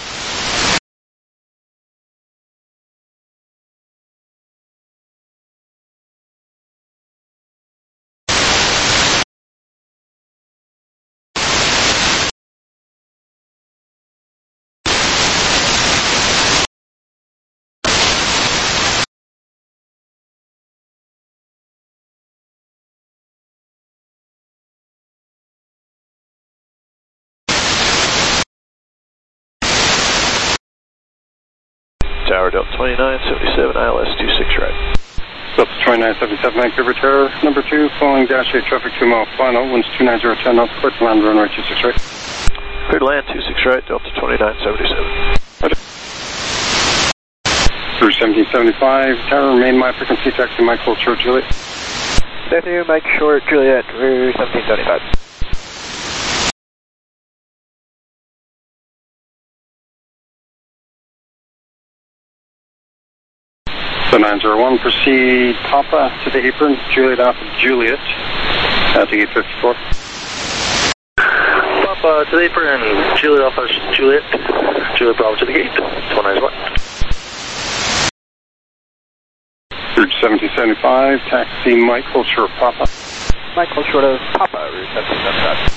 Tower Delta 2977, ILS 26 right. Delta 2977, Vancouver Tower, number 2, following dash 8 traffic 2 mile final, winds 29010 knots, clear to land runway 26 right. Clear to land 26 right, Delta 2977. Through 1775, Tower, remain my frequency, taxi Mike Vulture Juliet. Thank you, Mike Short Juliet, through 1775. So 901, proceed Papa to the apron, Juliet Alpha Juliet, to gate 54. Papa to the apron, Juliet Alpha Juliet, Juliet Bravo to the gate, 191. Route 1775, taxi Mike Vulture Papa. Michael Short of Papa, Route 1775.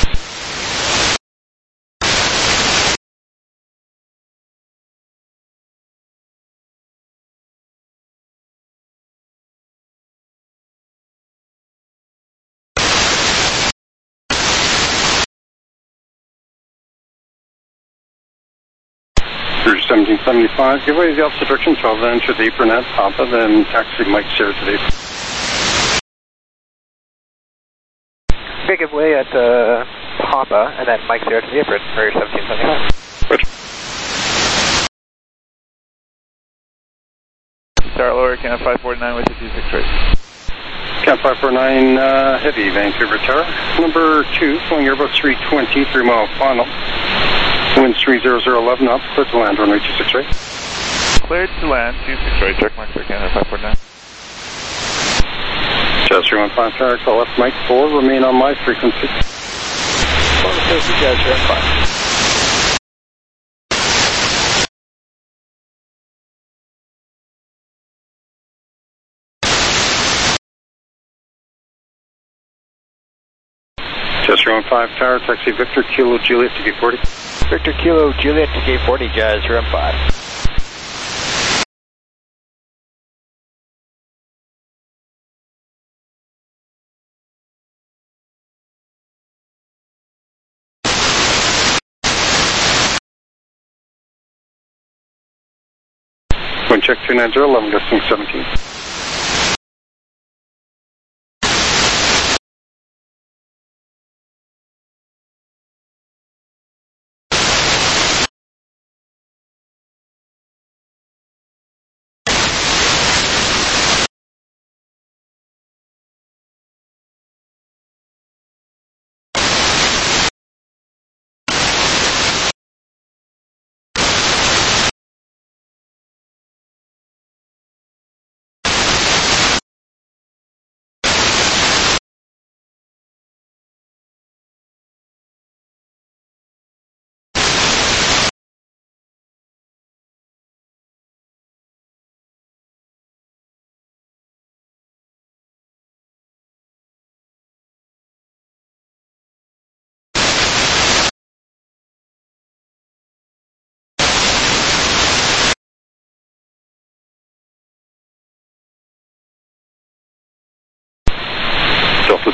Route 1775, give way to the opposite direction, 12, then enter the apron at Papa, then taxi Mike Sierra to the apron. Okay, give way at Papa, and then Mike Sierra to the apron for 1775. Roger. Tower Lower, Can 549 with the 26 right. Can 549, heavy, Vancouver Tower, number 2, flying Airbus 320, 3 mile final. Winds 30011 knots, clear to land, runway 26 right. Cleared to land, 26 right, check mark for Canada 549. Jazz 315 Tower, call left Mike 4, remain on my frequency. Jazz 315. Jazz 315 Tower, taxi Victor Kilo Juliet to gate 40. Victor Kilo Juliet to gate 40, Jazz 315. Wind check 290, 11 gusting 17.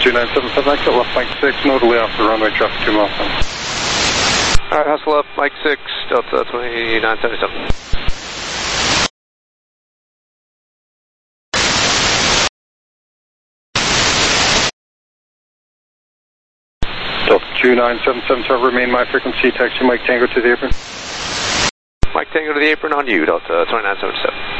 2977, exit left Mike 6, notably off the runway, traffic 2 miles. Alright, hustle up, Mike 6, Delta 2977. Delta 2977, to remain my frequency, taxi Mike Tango to the apron. Mike Tango to the apron on you, Delta 2977.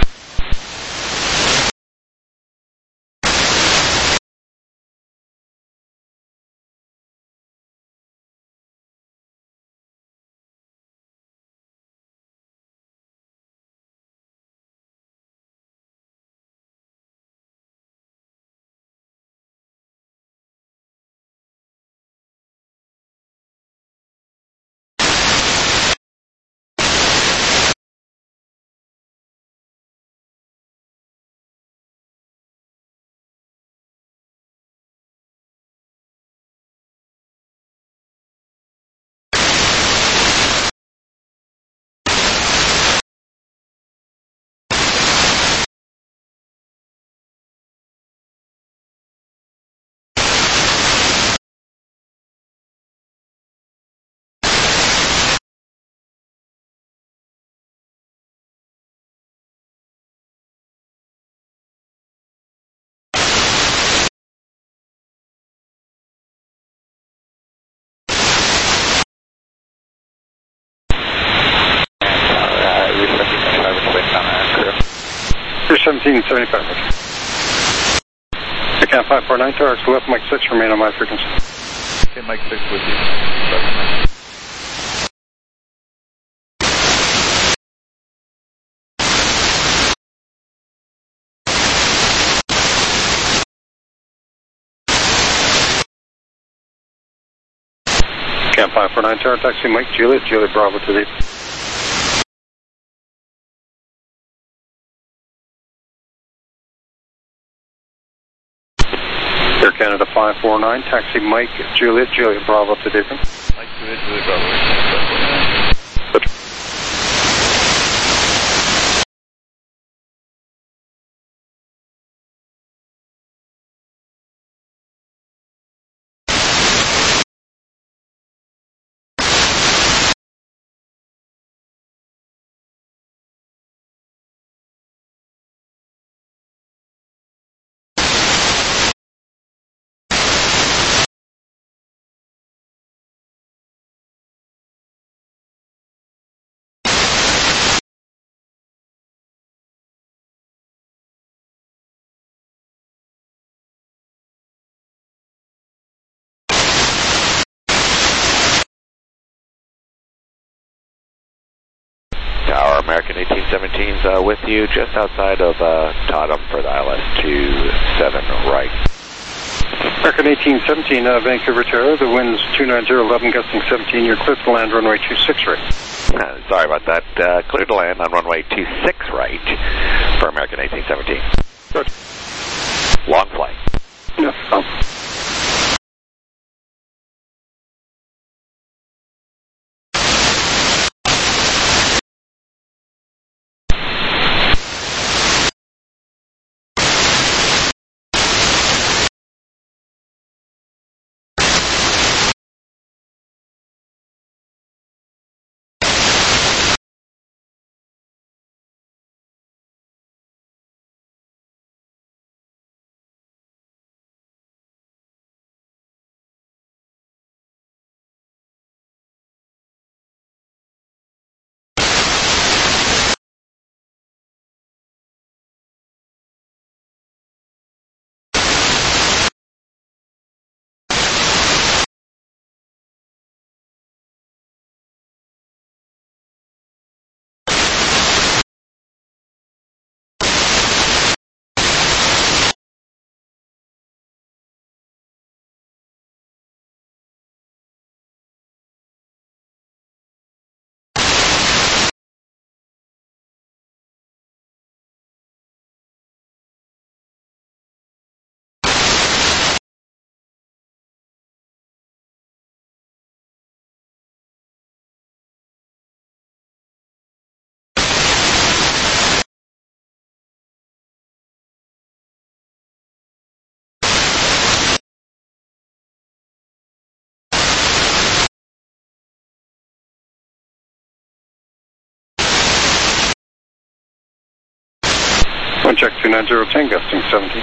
Route 1775. Account 549, Target left Mike 6, remain on my frequency. Okay, Mike 6 with you. Account 549, Target taxi Mike Juliet, Juliet Bravo to the Air Canada 549, taxi Mike Juliet, Juliet Bravo to different. Mike Juliet, Juliet Bravo. Tower, American 1817's with you, just outside of Totham for the ILS-27 right. American 1817, Vancouver Tower, the wind's 29011, gusting 17, you're clear to land runway 26 right. Sorry about that, clear to land on runway 26 right for American 1817. Good. Long flight. No. Wind check 29010, gusting 17.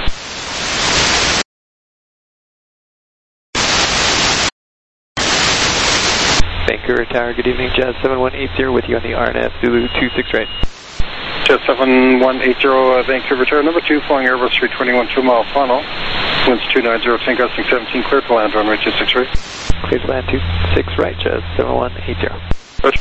Vancouver Tower, good evening, Jazz 7180 with you on the RNF Zulu 26 right. Jazz 7180, Vancouver Tower, number 2, flying Airbus 321, 2 mile final. Winds 29010, gusting 17, clear to land, runway 26 right. Clear to land 26 right, Jazz 7180. Roger.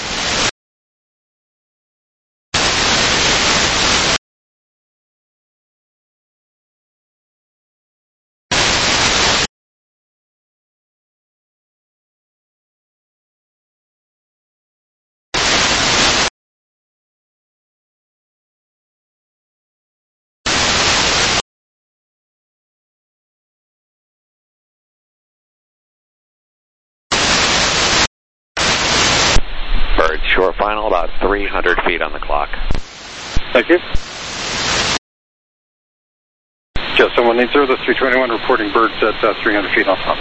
Bird short final, about 300 feet on the clock. Thank you. Jazz 7180, the 321, reporting birds at 300 feet on top.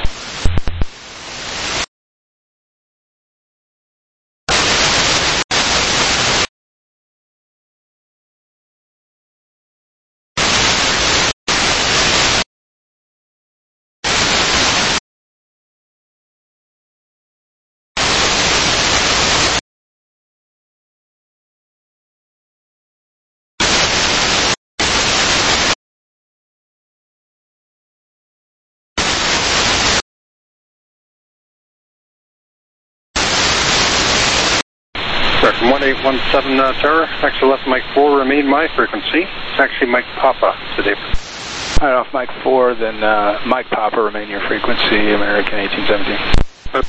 From 1817 Terror, taxi left Mike 4, remain my frequency. Taxi Mike Papa today. Alright, off Mike 4, then Mike Papa, remain your frequency, American 1817.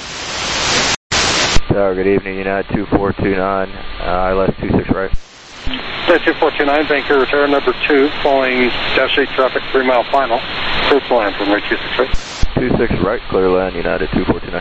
Tower, good evening, United 2429, ILS 26 right. 2429, Vancouver Tower, number 2, following Dash 8 traffic, 3 mile final. Clear to land, runway 26 right. 26 right, clear land, United 2429.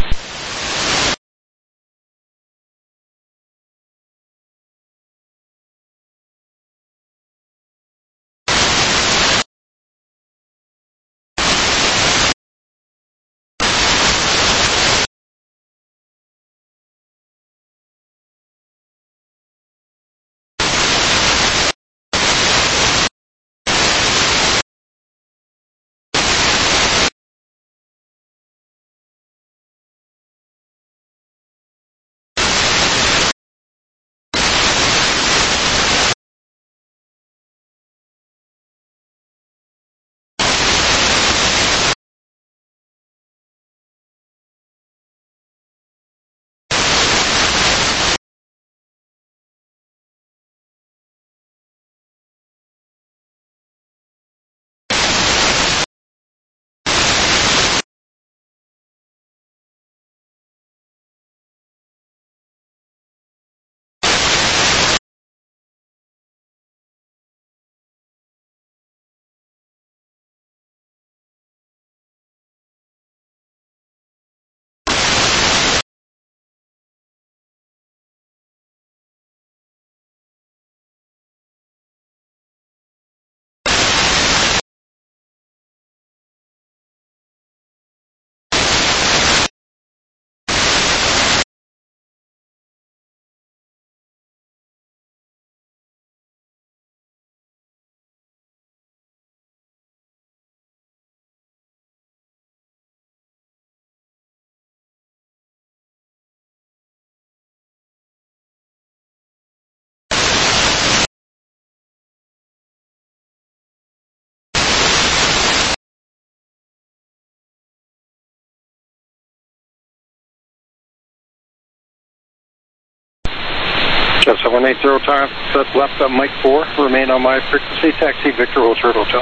Jazz 7180, time set left on Mike 4, remain on my frequency, taxi Victor Hold Short Hotel.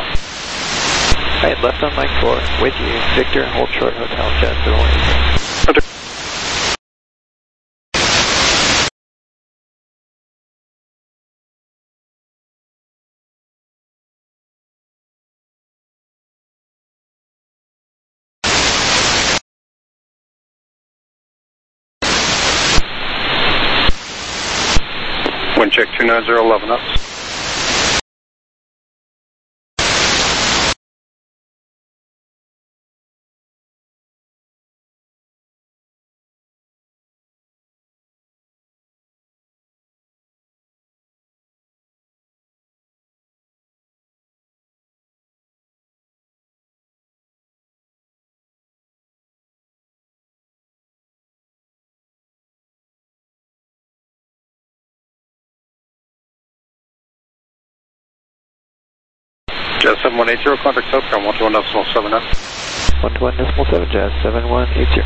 Right, left on Mike 4, with you, Victor Hold Short Hotel, Jazz 7180. Wind check 29011 up. Jazz 7180, contact southbound 121.7 now. 121.7, Jazz 7180.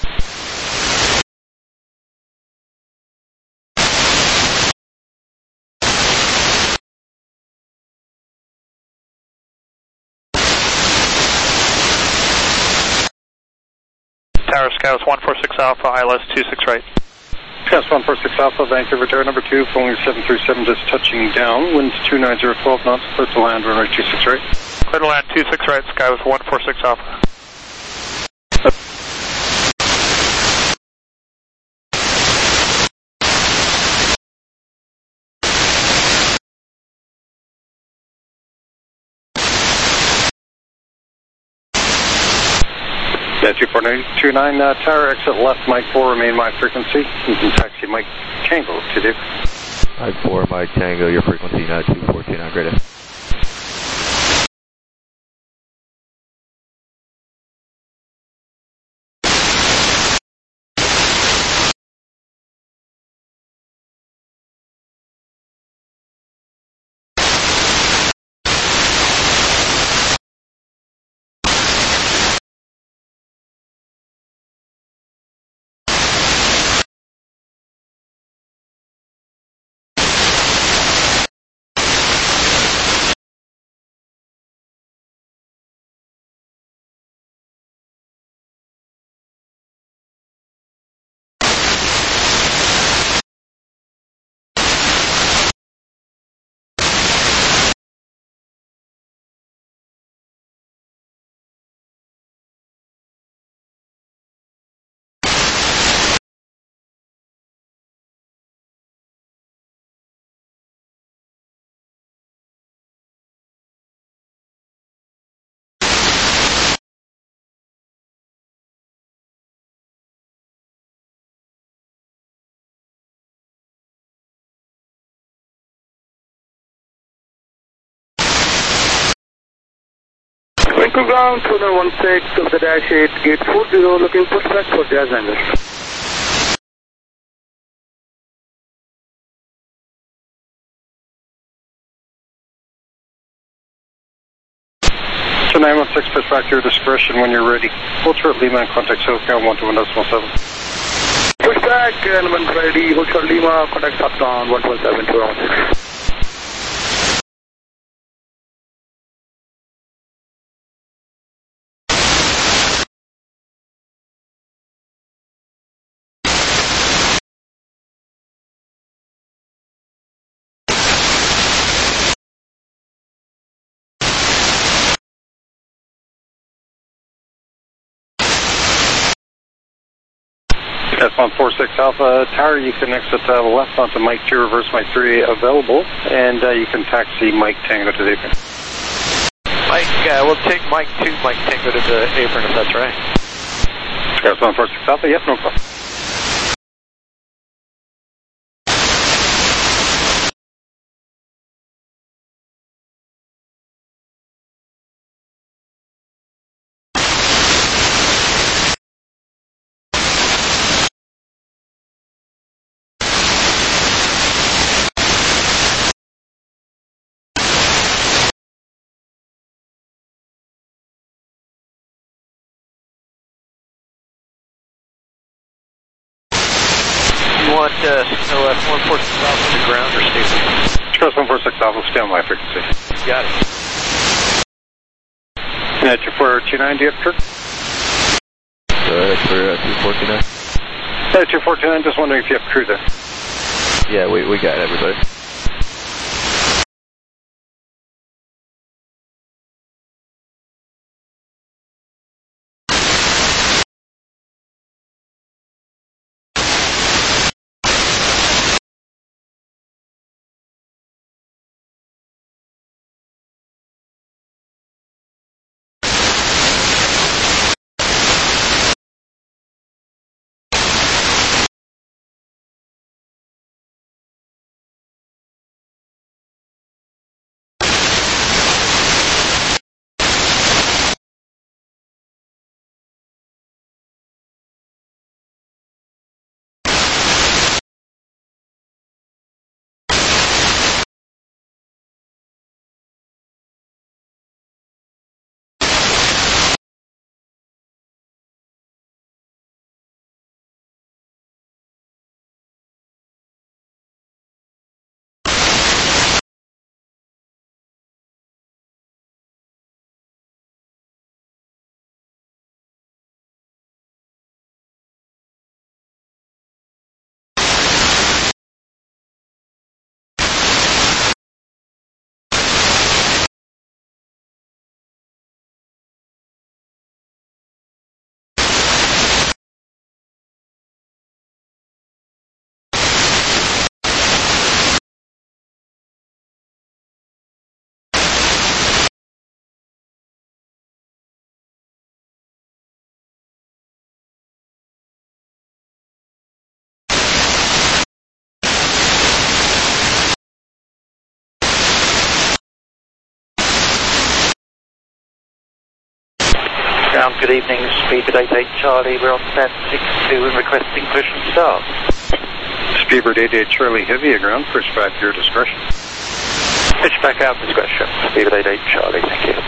Tower Scouts 146 Alpha, ILS 26 right. Scouts 146 Alpha, Vancouver Tower number 2, Boeing 737 just touching down, winds 290, 12 knots, clear to land, runway 26 right. Clear to land 26 right, Sky with 146 Alpha. Yeah, 24929, tower exit left, Mike 4, remain my frequency. You can taxi Mike Tango to do. Mike 4, Mike Tango, your frequency 92429, great. Vancouver ground, 2016 of the dash 8, gate 40, looking pushback for Jazz Hangar. So 916, pushback to your discretion when you're ready. Hold short Lima and contact southbound 121.7. Pushback, element ready, hold short Lima, contact southbound 117 to round 6. S146 Alpha Tower, you can exit left onto Mike 2, reverse Mike 3 available, and you can taxi Mike Tango to the apron. Mike, we'll take Mike 2, Mike Tango to the apron if that's right. S146 Alpha, yes, no problem. You want OS 146 Alpha to ground or station? Express 146 Alpha, stay on my frequency. Got it. Yeah, 2429, do you have Kirk? That's for 2429. Yeah, 2429, just wondering if you have crew there. Yeah, we got everybody. ground, good evening, Speedbird 88 Charlie, we're on set 62 and requesting push and start. Speedbird 88 Charlie Heavy, ground, push back your discretion. Push back out discretion, Speedbird 88 Charlie, thank you.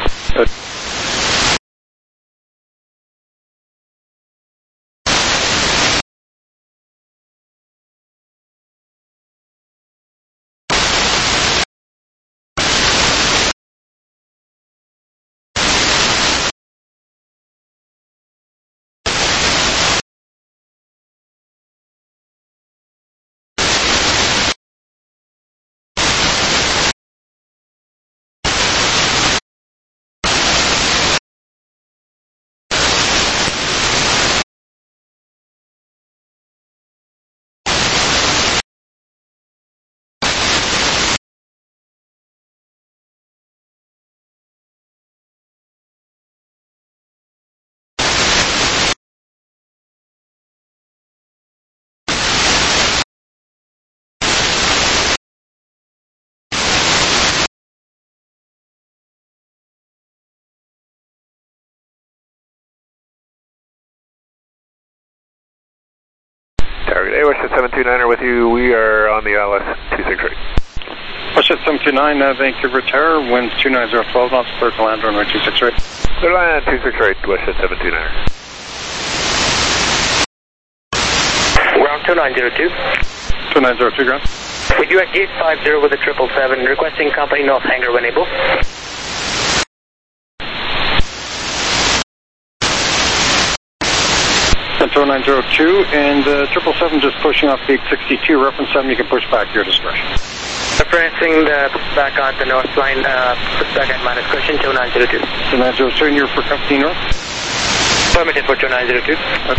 Target A, Westjet 729er with you. We are on the ILS 268. Westjet 729, Vancouver Tower, winds 29012 knots, clear to land runway 268. Clear to land 268, Westjet 729er. Ground 2902. 2902, ground. With you at gate 50 with a 777, requesting company North Hangar when able. 0902 and 777 just pushing off gate 62, reference 7, you can push back your discretion. Referencing the back on the north line, push back at my discretion, 2902. 2902, and you're for company north? Permitted for 2902.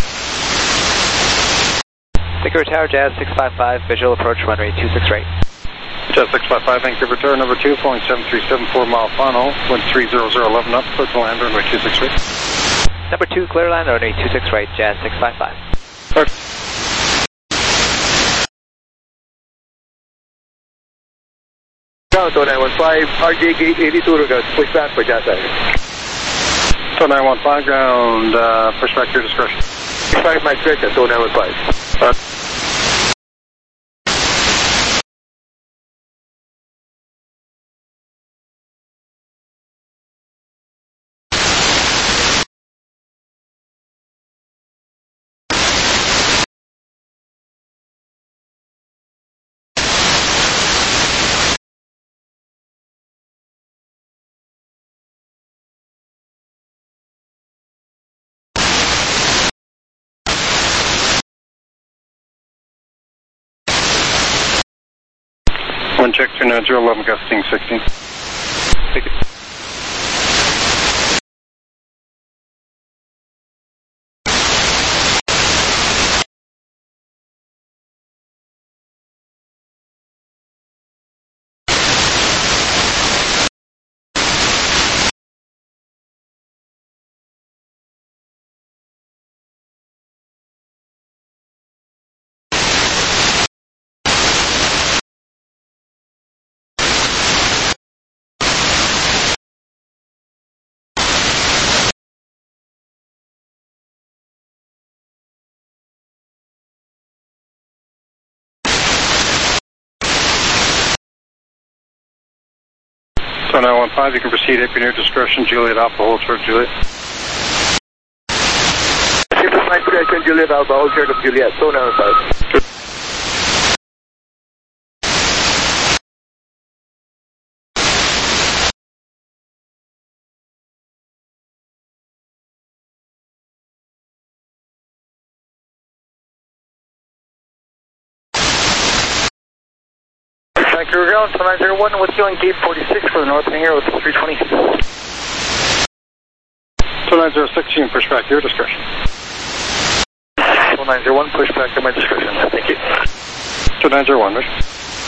Vancouver Tower, Jazz 655, visual approach runway 26 right. Jazz 655, Vancouver Tower, number 2, flying 7374 mile final, wind 30011 knots, clear to land runway 26 right. Number 2, clear land, runway 26 right, Jazz 655. Right. Ground 0915, RJ gate 82, regards, push back for Jazz 0915, ground, push back your discretion. Push back my discretion, 0915. One check 29011, gusting 16. Thank you. So 915, you can proceed up in your discretion. Juliet Alpha, hold short, Juliet. My discretion, Juliet Alpha, hold short of Juliet, so 915. Good. Vancouver Ground, 901 with you on gate 46 for the North Hangar with 320. 2906, you can push back your discretion. 901, push back at my discretion. Thank you. 2901, right?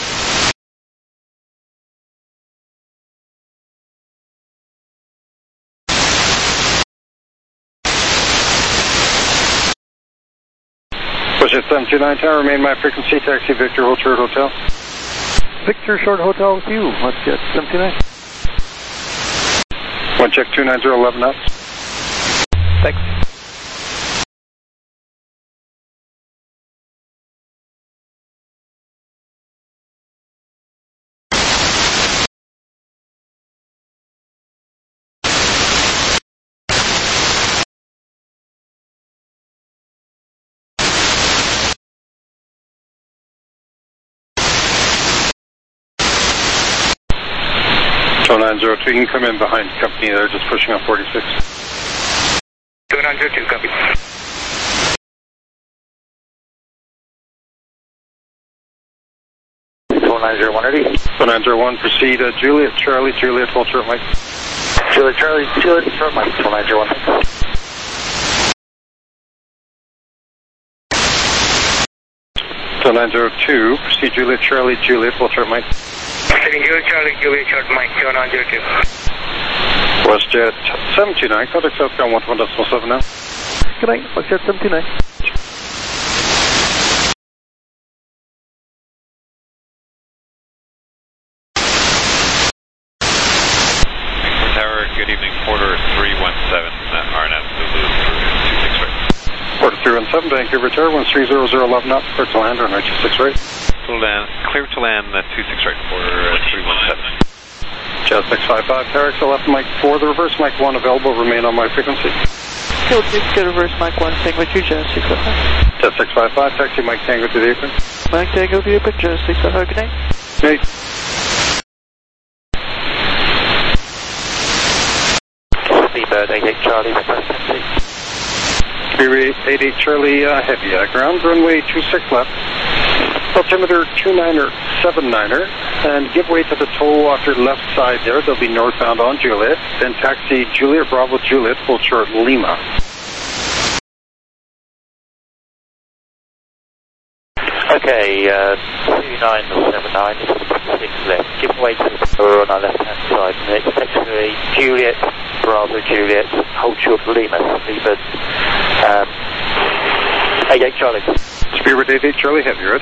Westjet 729 Tower, remain my frequency, taxi Victor, hold short hotel. Victor Short Hotel with you. Let's get 729. One check 29011 knots. Thanks. So 902, you can come in behind company there, just pushing on 46. 2902, copy. So 901, proceed Juliet, Charlie, Juliet, hold short Mike. Juliet, Charlie, Juliet, short Mike, 2901. So 902, proceed Juliet, Charlie, Juliet, hold short Mike. Proceeding Juliet, Charlie, Juliet, short Mike, 0902. WestJet 729, contact southbound 11.7 now. Good night, WestJet 729. Tower, good evening, Porter 317, RNF Zulu 26 right. Porter 317, Vancouver Tower, 130011 up, clear to land, runway 26 right. Clear to land 26 right, Porter 317. Jet 655, Tower, so left Mike 4, the reverse Mike 1 available, remain on my frequency. Field 6, go reverse Mike 1, Tango with you, Jet 655. Jet 655, taxi Mike Tango to the apron. Mike Tango to the apron, Jet 655, good night. Good night. Speedbird 88 Charlie, request taxi. Speedbird 88 Charlie, heavy, ground, runway 26 left. Altimeter 29er, and give way to the tow off your left side there. They'll be northbound on Juliet. Then taxi Juliet Bravo Juliet, full short Lima. Okay, 2979, 6 left. Give way to the tower on our left hand side. Next taxi Juliet Bravo Juliet, hold short Lima. Speedbird 88 Charlie. Speedbird 88 Charlie, heavy, right?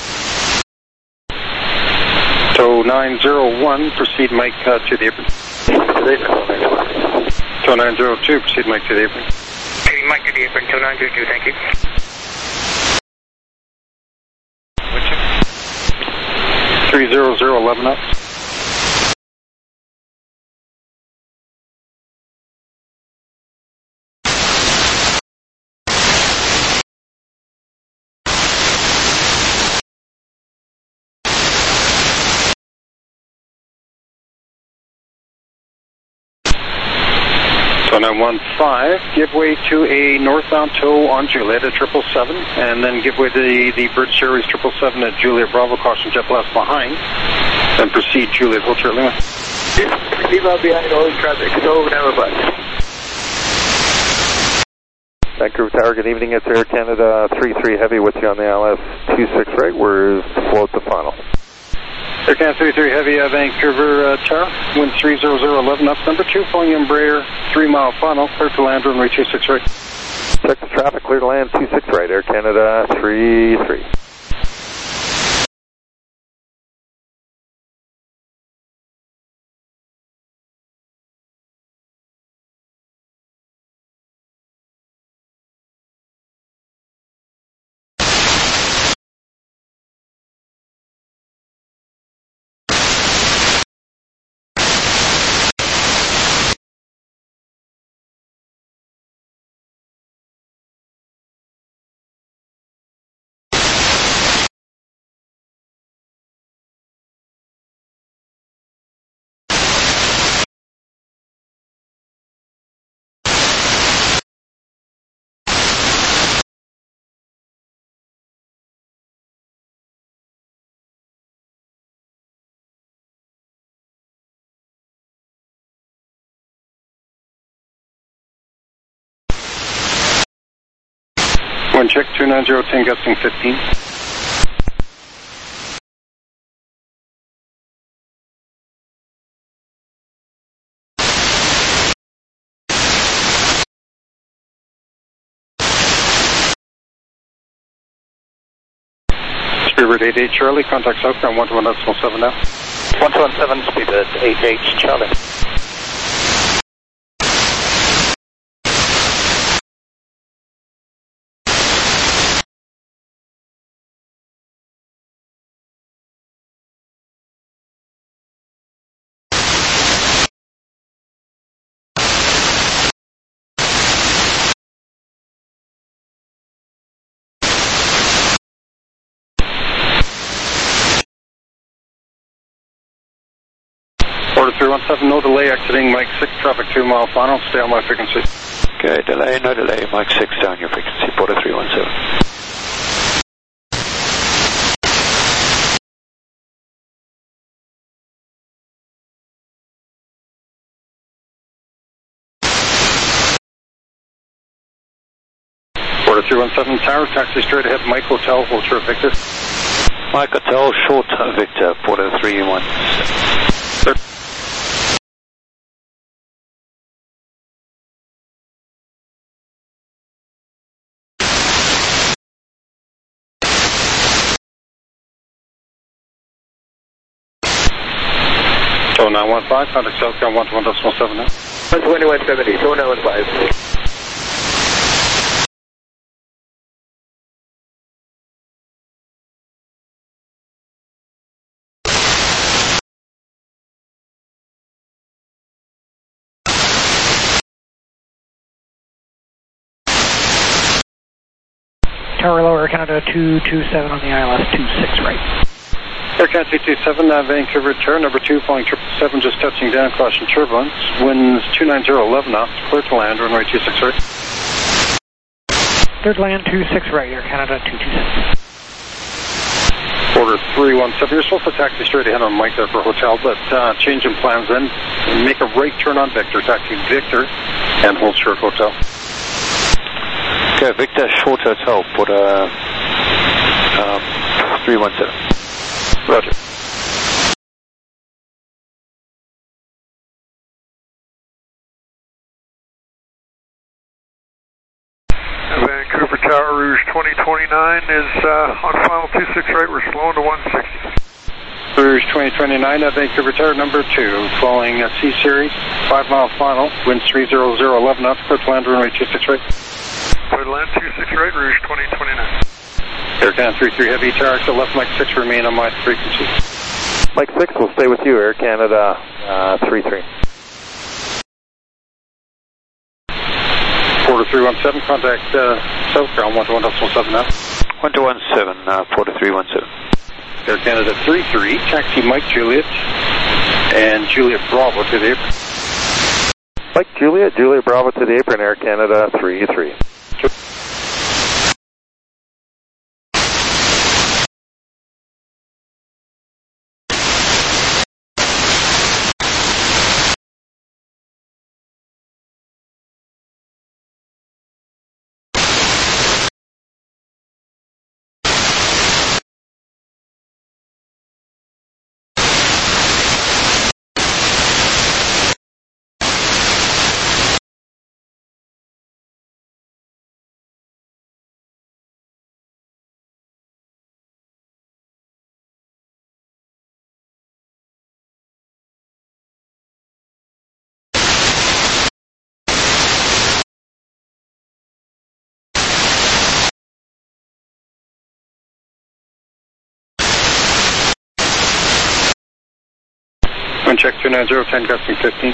So 901, proceed Mike to the apron. So 902, proceed Mike to the apron. Proceed Mike to the apron, 2902, thank you. Which 30011 up. So 915, give way to a northbound tow on Juliet at 777, and then give way to the British Airways 777 at Juliet Bravo, caution jet blast behind, and proceed Juliet Hotel Lima. Lima behind all traffic, so never mind. Vancouver Tower, good evening, it's Air Canada 33 Heavy with you on the ILS 26 right, we're float to final. Air Canada 33 Heavy, Vancouver Tower, wind 30011 up, number 2, following Embraer, 3 mile final, clear to land, runway 26 right. Check the traffic, clear to land, 26 right, Air Canada 33. One check, 29010, gusting 15. Speedbird 88 Charlie, contact southbound 121.7 now. 117, Speedbird 88 Charlie. Order 317, no delay, exiting Mike 6, traffic 2 mile final, stay on my frequency. Okay, delay, no delay, Mike 6 down your frequency, Porter 317. Order 317, tower, taxi straight ahead, Mike Hotel, hold short Victor. Mike Hotel, short Victor, Porter 317. So 915, contact Southbound 11.7 now. 2170, 2915. Tower lower, Canada 227 on the ILS 26 right. Air Canada 227, Vancouver return, number 2, Boeing 777, just touching down, caution turbulence, winds 290, 11 knots, clear to land, runway 26 right. Third land 26 right, Air Canada 227. Order 317, you're supposed to taxi straight ahead on Mike there for hotel, but change in plans then, make a right turn on Victor, taxi Victor, and hold short hotel. Okay, Victor, short hotel, Porter 317. Roger. Vancouver Tower Rouge 2029 is on final 26 right, we're slowing to 160. Rouge 2029 at Vancouver Tower, number 2, following C-Series, 5 mile final, winds 300, 11 knots, clear to land, runway 26 right. Clear to land 26 right, Rouge 2029. Air Canada 33 Heavy, tower exit left, Mike 6, remain on my frequency. Mike 6 will stay with you, Air Canada 33. Porter 317, contact Southbound 11.7 now. 1217, Porter 317. Air Canada 33, taxi Mike Juliet and Juliet Bravo to the apron. Mike Juliet, Juliet Bravo to the apron, Air Canada 33. Check 290, 10 gusting 15.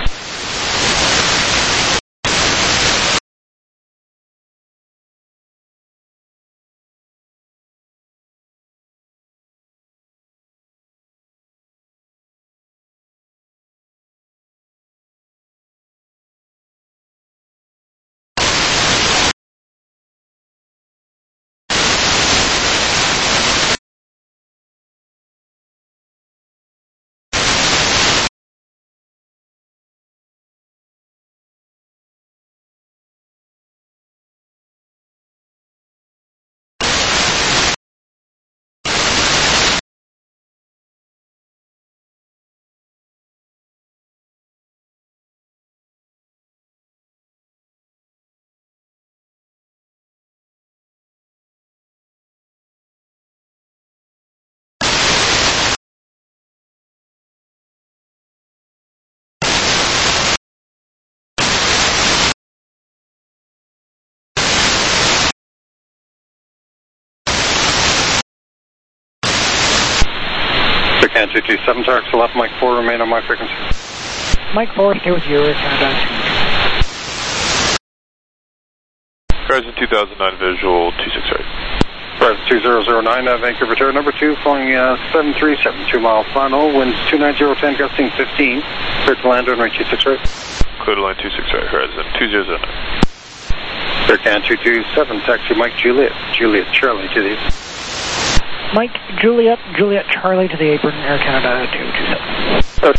Can 227, target to left, Mike 4, remain on my frequency. Mike 4, stay with you, Air Canada 2. Horizon 2009 visual, 26 right. Press 2009, Vancouver Tower, number 2, flying 7372 mile final, winds 29010, gusting 15. Clear to land, runway 26 right. Clear to line 26 right, horizon 2009. Clear can 227, taxi Mike Juliet, Juliet Charlie to the Mike Juliet, Juliet Charlie to the apron, Air Canada 227.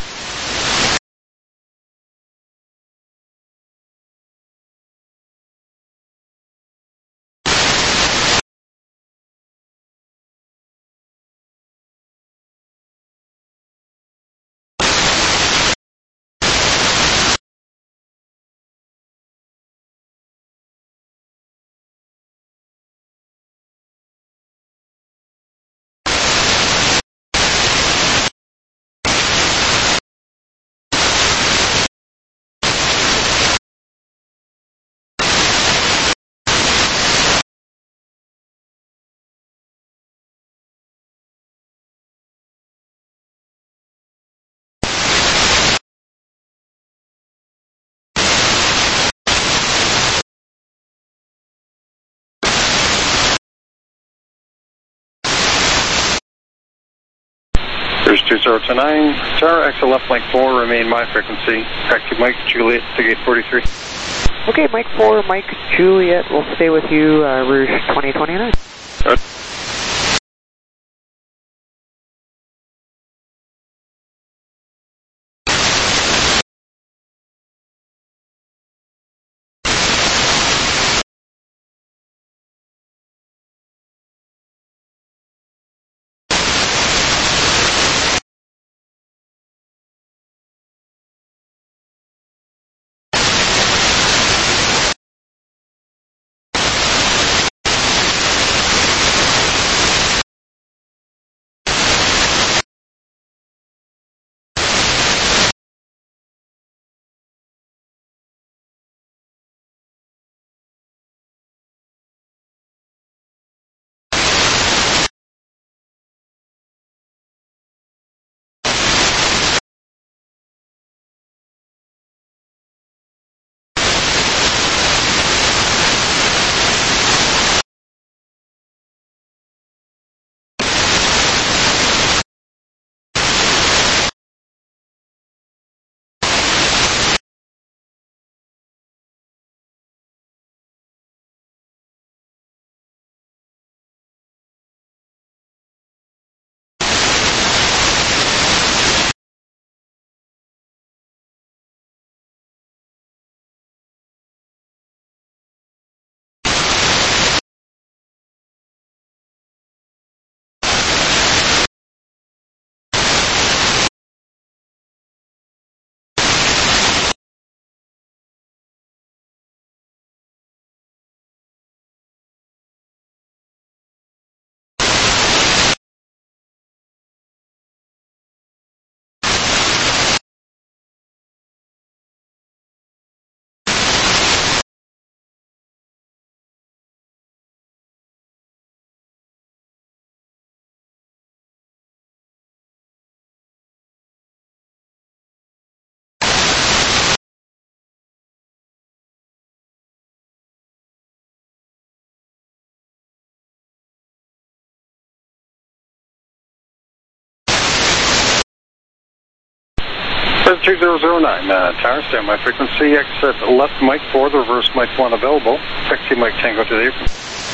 There's 2029, Tower, exit left Mike 4, remain my frequency. Taxi Mike Juliet to gate 43. Okay, Mike 4, Mike Juliet, we'll stay with you, Rouge 2029. Press 2009, Tower, stand by frequency, exit left Mike 4, the reverse Mike 1 available. Taxi Mike Tango to the apron.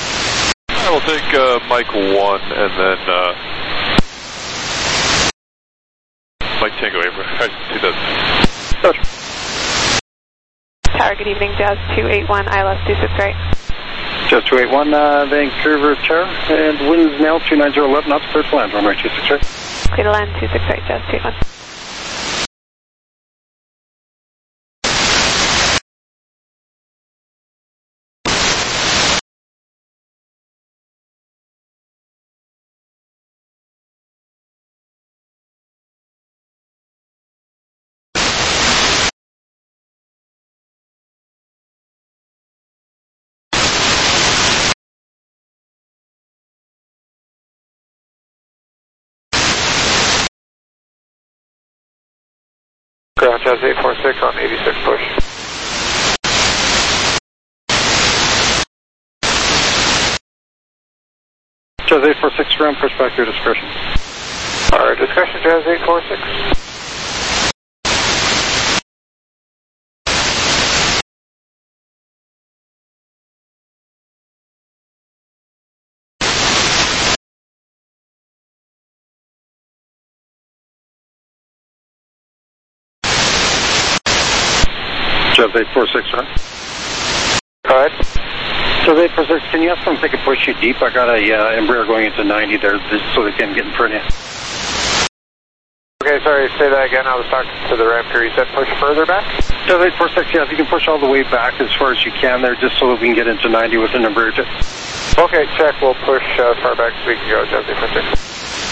I will take Mike 1 and then Mike Tango apron, 2000. Tower, good evening, Jazz 281, ILS 26 right. Jazz 281, Vancouver Tower, and winds now 29011 knots, clear to land, runway 26 right. Clear to land 26 right, Jazz 281. Ground Jazz 846 on 86 push. Jazz 846, ground, push back your discretion. Our discretion, Jazz 846. Jazz 846, right? Go ahead. Jazz 846, can you ask them if they can push you deep? I got a Embraer going into 90 there, just so they can get in front of you. Okay, sorry, say that again. I was talking to the ramp crew. You said push further back? Jazz 846, yeah, if you can push all the way back as far as you can there, just so that we can get into 90 with an Embraer jet. Okay, check. We'll push as far back as we can go, Jazz 846.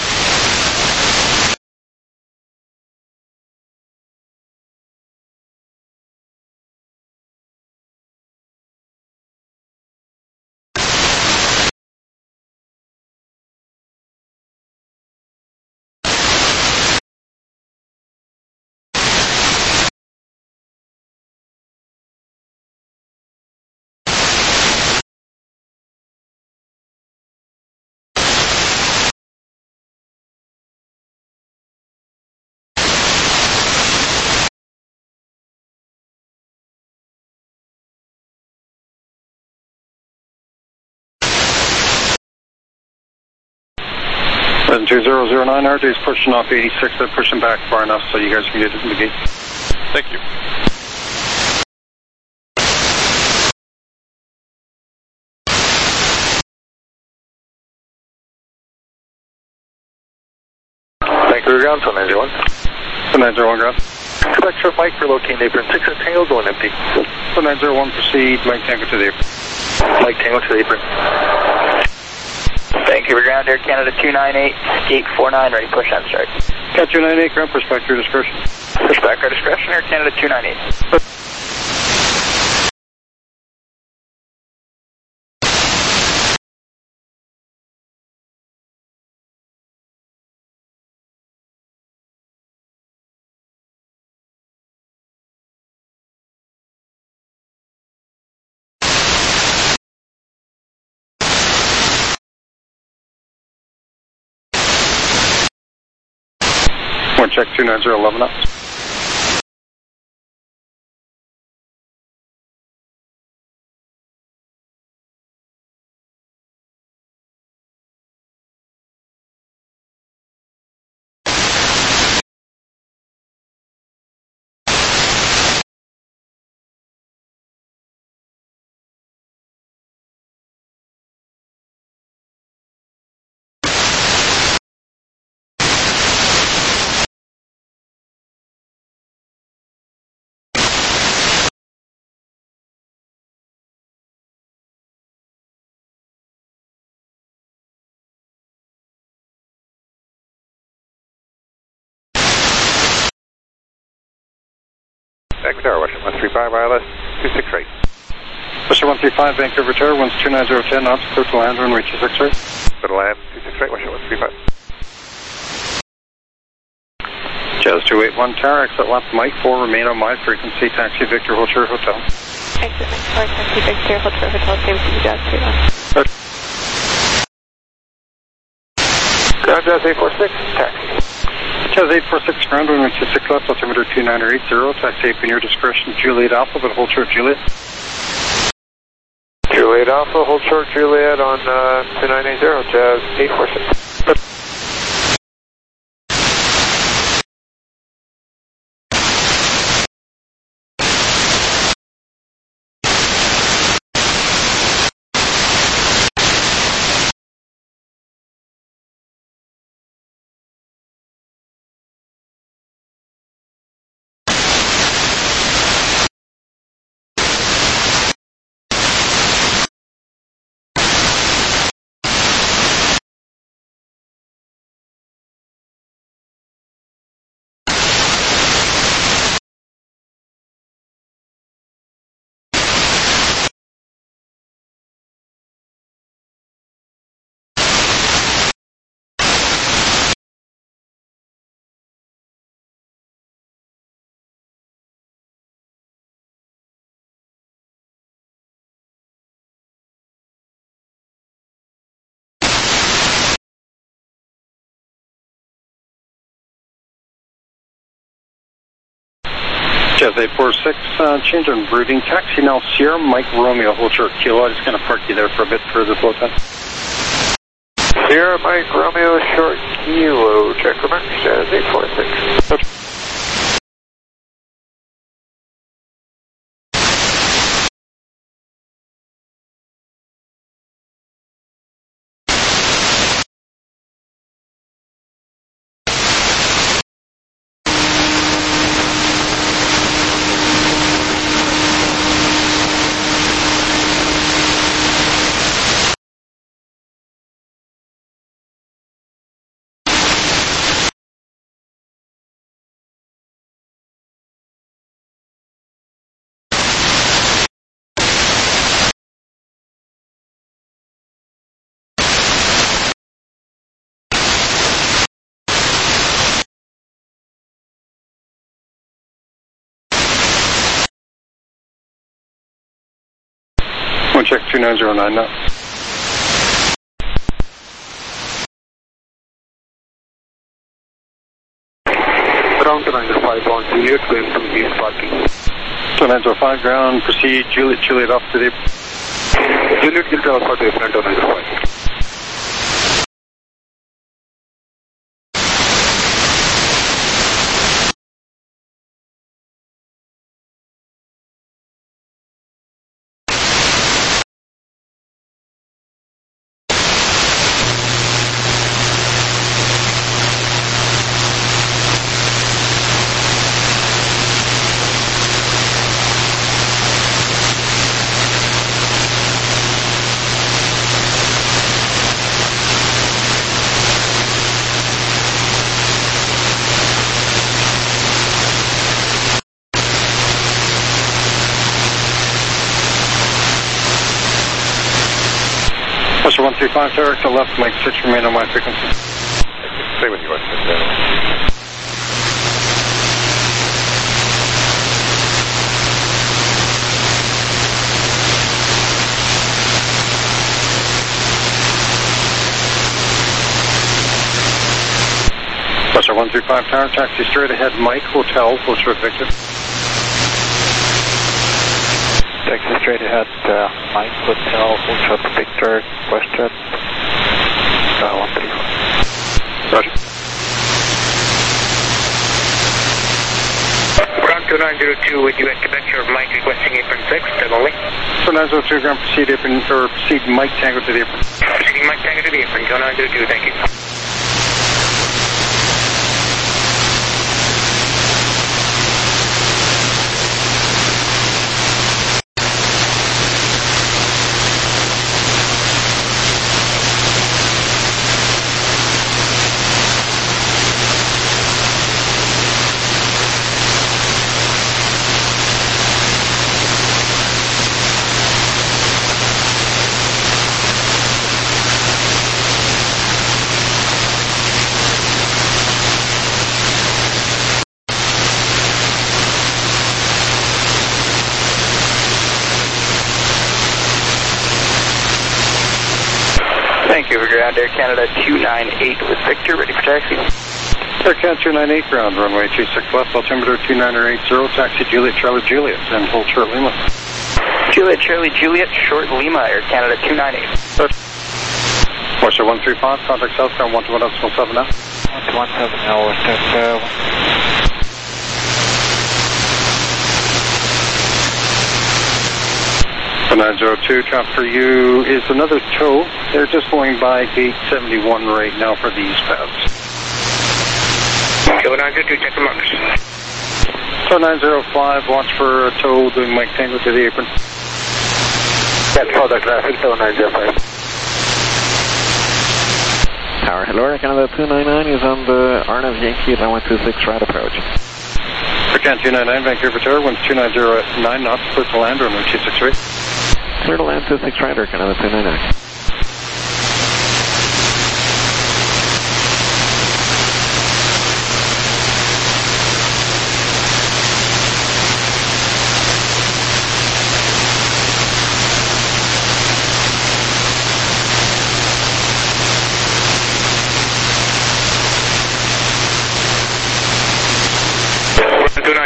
And 2009 RJ is pushing off 86. They're pushing back far enough so you guys can get in the gate. Thank you. Vancouver ground, 901. 901 ground. Quebec trip Mike for locating apron 6 at Tango going empty. 901 proceed, Mike Tango to the apron. Mike Tango to the apron. Vancouver ground, Air Canada 298, gate 49, ready push on start. Cat 298, ground, push back your discretion. Push back our discretion, Air Canada 298. One check 29011 up. Vancouver Tower, Western 135, ILS 26 right. Western 135, Vancouver Tower, winds 29010 knots, clear to land, runway 26 right. Clear to land, 26 right, Western 135. Jazz 281 Tower, exit left, Mike 4, remain on my frequency, taxi Victor Hotel Hotel. Exit Mike 4, taxi Victor Hotel Hotel, same with you, Jazz 281. Ground Jazz 846, taxi. Jazz 846 ground, runway 26 left, altimeter 2980, taxi up in your discretion, Juliet Alpha, but hold short Juliet. Juliet Alpha, hold short Juliet on 2980, Jazz 846. Yes, 846, change on routing. Taxi now Sierra Mike Romeo, hold short kilo. I'm just going to park you there for a bit for the flow time. Sierra Mike Romeo, short kilo, check remember, Jazz 846. One check 2909 now. Ground to 905 on Juliet, going to east parking. So 905 ground, proceed Juliet off to the... Juliet will travel to the front of 905. Pressure 135, Derek to left, Mike 6, remain on my frequency. Stay with you, Pressure 135, tower, taxi straight ahead, Mike, hotel, hold short Victor. Taxi straight ahead, Mike, hotel, hold short Victor, question, 135. Roger. Ground 2902 with you at Quebec, Mike requesting apron 6, tag only. So 902 ground, proceed apron, or proceed Mike Tango to the apron. Proceeding Mike Tango to the apron, 2902, thank you. Thank you for ground Air Canada 298 with Victor, ready for taxi. Air Canada 298 ground, runway 26 left, altimeter 2980, taxi Juliet, Charlie Juliet, and hold short Lima. Juliet, Charlie Juliet, short Lima, Air Canada 298. Porsche 135, contact southbound 121.7 now. 121.7 now, Western 902, trap for you is another tow. They're just going by gate 71 right now for the east paths. Go 902, check the markers. So 905, watch for a tow doing Mike Tango to the apron. That's for the traffic, so 905. Tower, hello, Air Canada 299 is on the RNAV Yankee 9126 right approach. Air Canada 299, Vancouver Tower, winds 2909 knots, clear to land, runway 263. Clear to land 26 right, Air Canada 299.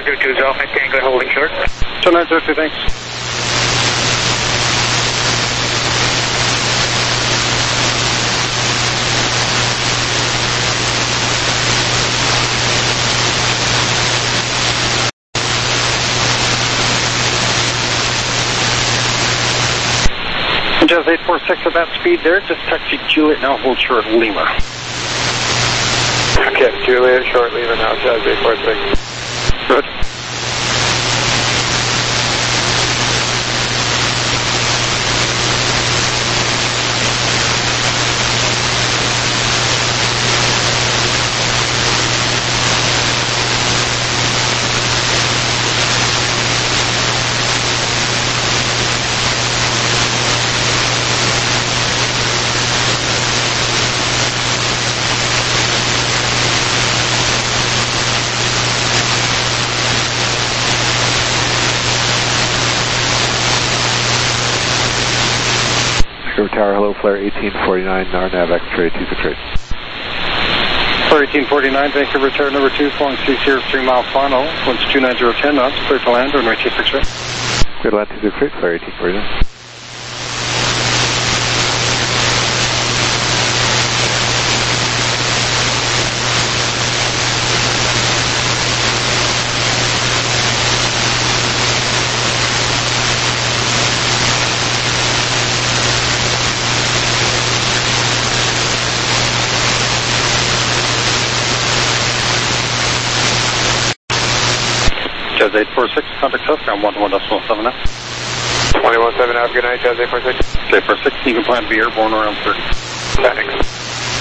2902 is off, maintain good holding short. 2902, thanks. Jazz 846 at that speed there, just taxi Juliet, now hold short Lima. Okay, Juliet, short Lima now, Jazz 846. Good. Tower, hello, flare 1849, RNAV X-ray 268. Flare 1849, Vancouver Tower number 2, flying CC 3 mile final, winds 29010 knots, clear to land, runway 26 right. Clear to land 268, flare 1849. Jazz 846, contact southbound 11.7 now. 21.7 out, good night, Jazz 846. 846, you can plan to be airborne around 30. Thanks.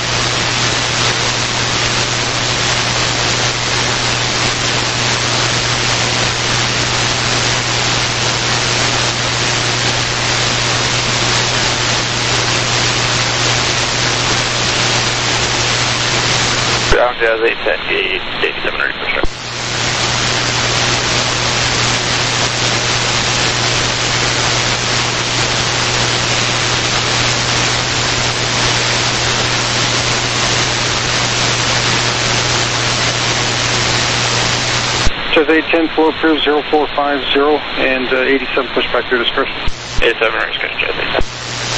Ground Jazz 810, 87 ready for start. Jazz 810, flow approved 0450 and 87 pushback to your discretion. 87 ready for Jazz 810.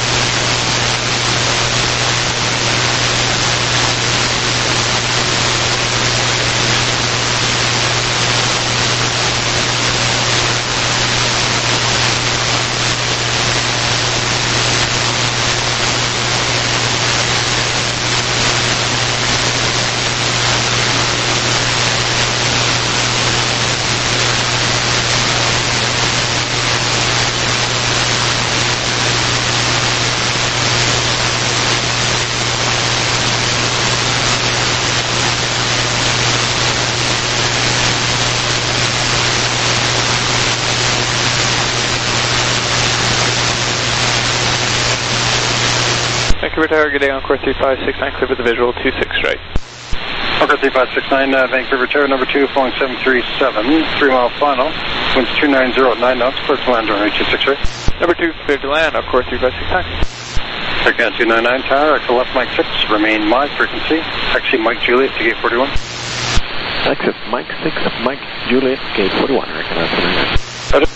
Vancouver Tower, good day on course 3569, clear with the visual 26 right. Course 3569, Vancouver Tower number 2, flying 737, 3 mile final, winds 290 at 9 knots, clear to land runway 26 right. Number 2, clear to land on course 3569. Check out 299 tower, exit left Mike 6, remain my frequency, taxi Mike Juliet to gate 41. Exit Mike 6, Mike Juliet, gate 41, recognize the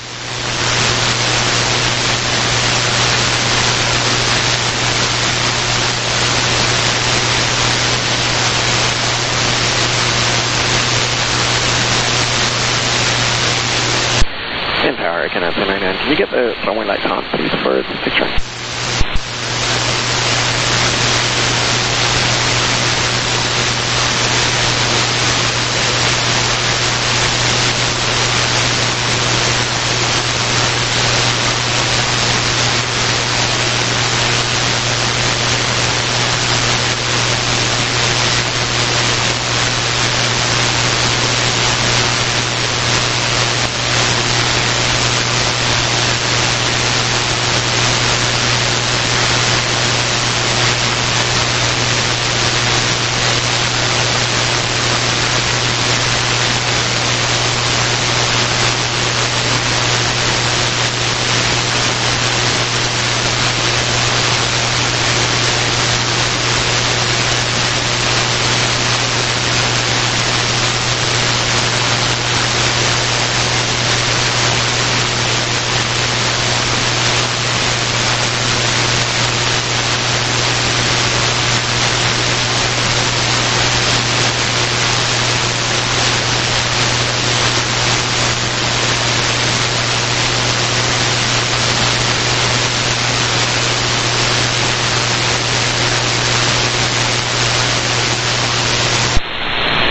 Tower, I cannot 99. Can you get the runway lights on, please, for the 6 right?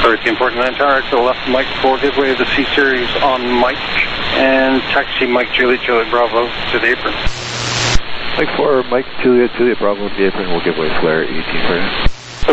Sorry, Team 49 Tower, to the left of Mike 4, give way to the C-Series on Mike, and taxi Mike Juliet, Juliet Bravo to the apron. Mike 4, Mike Juliet, Juliet Bravo to the apron, we'll give way flare 18 for you.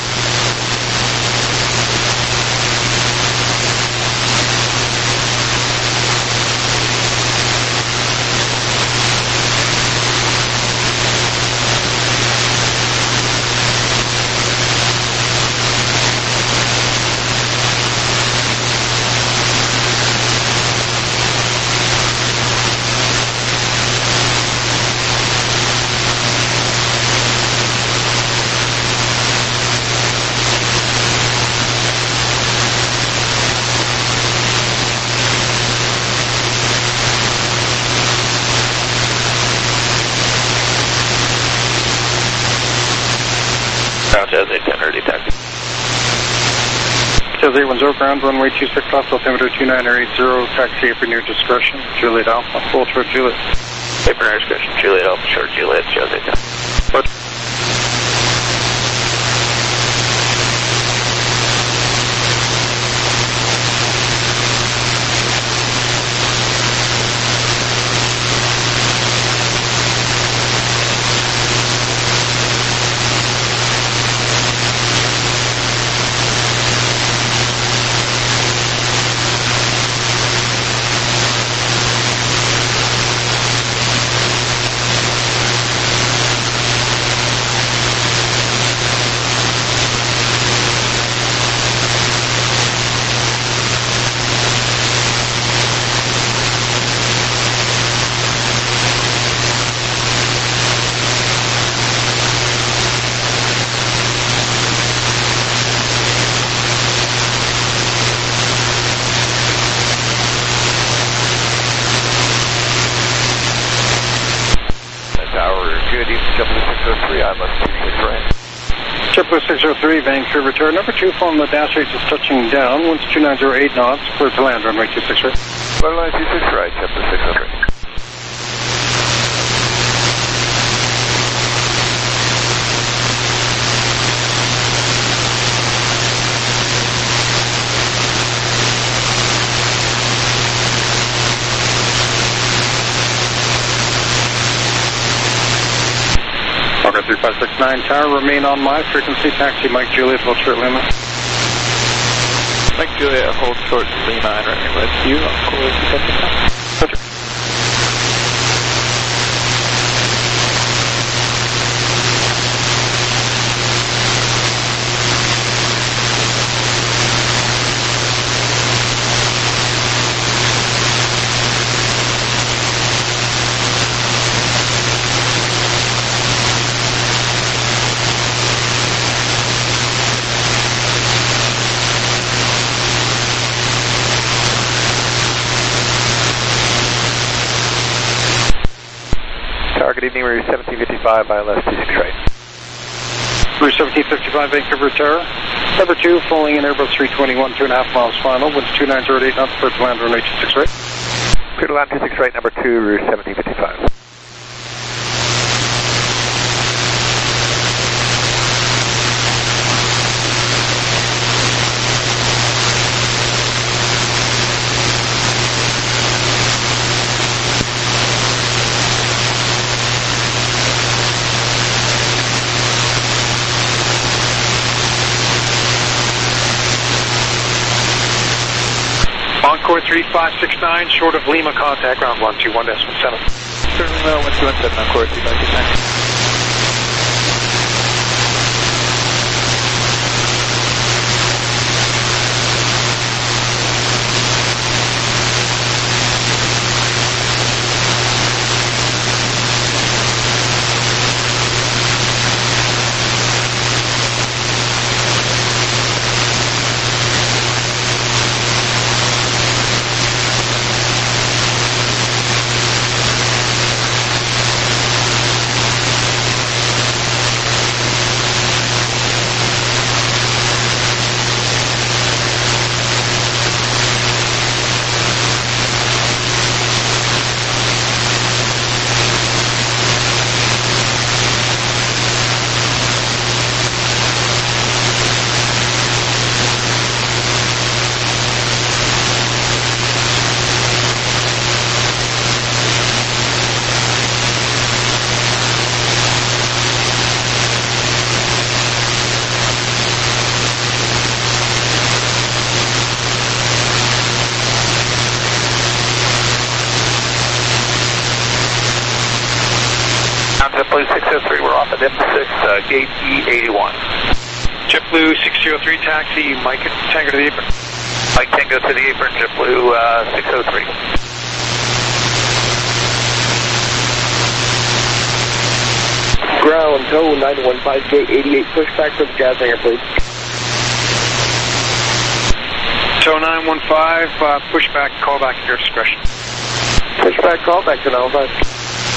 Jose 10 early taxi. Jose 10 ground, runway 26 left, altimeter 2980, taxi apron near discretion, Juliet Alpha, full short Juliet. Apron near discretion, Juliet Alpha, short Juliet, Jose 10. But JetBlue 603, Vancouver Tower. Number 2, following the dash rate is touching down. Winds 2908 knots, clear to land, runway 26 right. Runway 26 right, JetBlue 603. Walker 3569 Tower, remain on my frequency, taxi Mike Juliet, hold short Lima. Mike Juliet, hold short Lima, and running with you on course 279. Okay. Good evening, Route 1755, ILS 26 right. Route 1755, Vancouver Tower. Number 2, falling in Airbus 321, 2.5 miles final, winds 2908 knots, clear to land, runway 26 right. Clear to land 26 right, number 2, Route 1755. Encore 3569, short of Lima, contact ground 121.7. Certainly 121.7 on course 3569. 603, we're off at M6, gate E81. JetBlue 603, taxi, Mike Tango to the apron. Mike Tango to the apron, JetBlue 603. Ground, tow 915, gate 88, pushback for the jazz hangar, please. Tow 915, pushback, callback at your discretion. Pushback, callback to 915.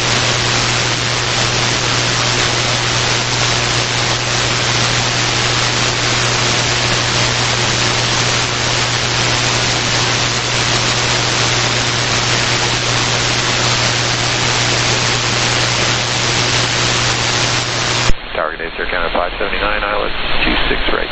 Target Air Canada 579, ILS 26 right.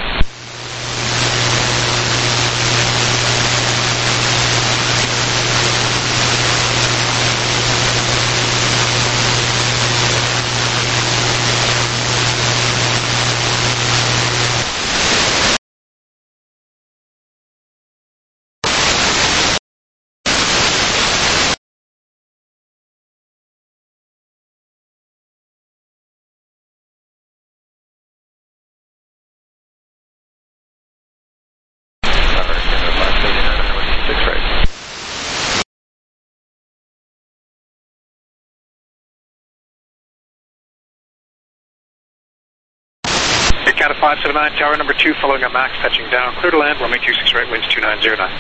Canada 579, tower number 2, following a max, touching down. Clear to land, runway 26 right, winds 2909.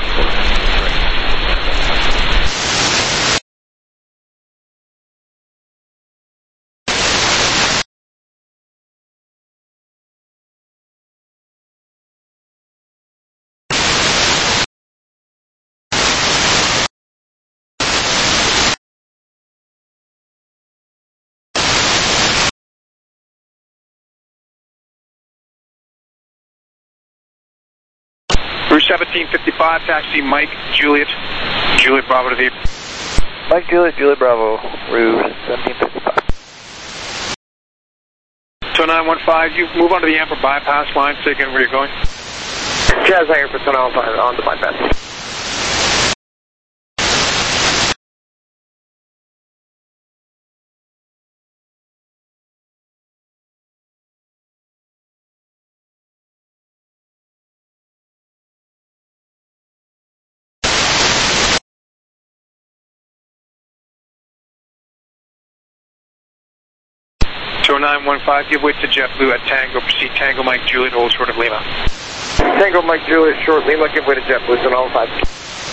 Rouge 1755, taxi Mike Juliet Bravo to the apron. Mike Juliet Bravo, Rouge 1755. Tow 915, you move onto the Amber bypass line, say again where you're going. Jazz hangar for 915 on the bypass. Tow 915, give way to JetBlue at Tango, proceed Tango Mike Juliet, hold short of Lima. Tango Mike Juliet, short Lima, give way to JetBlue, 915.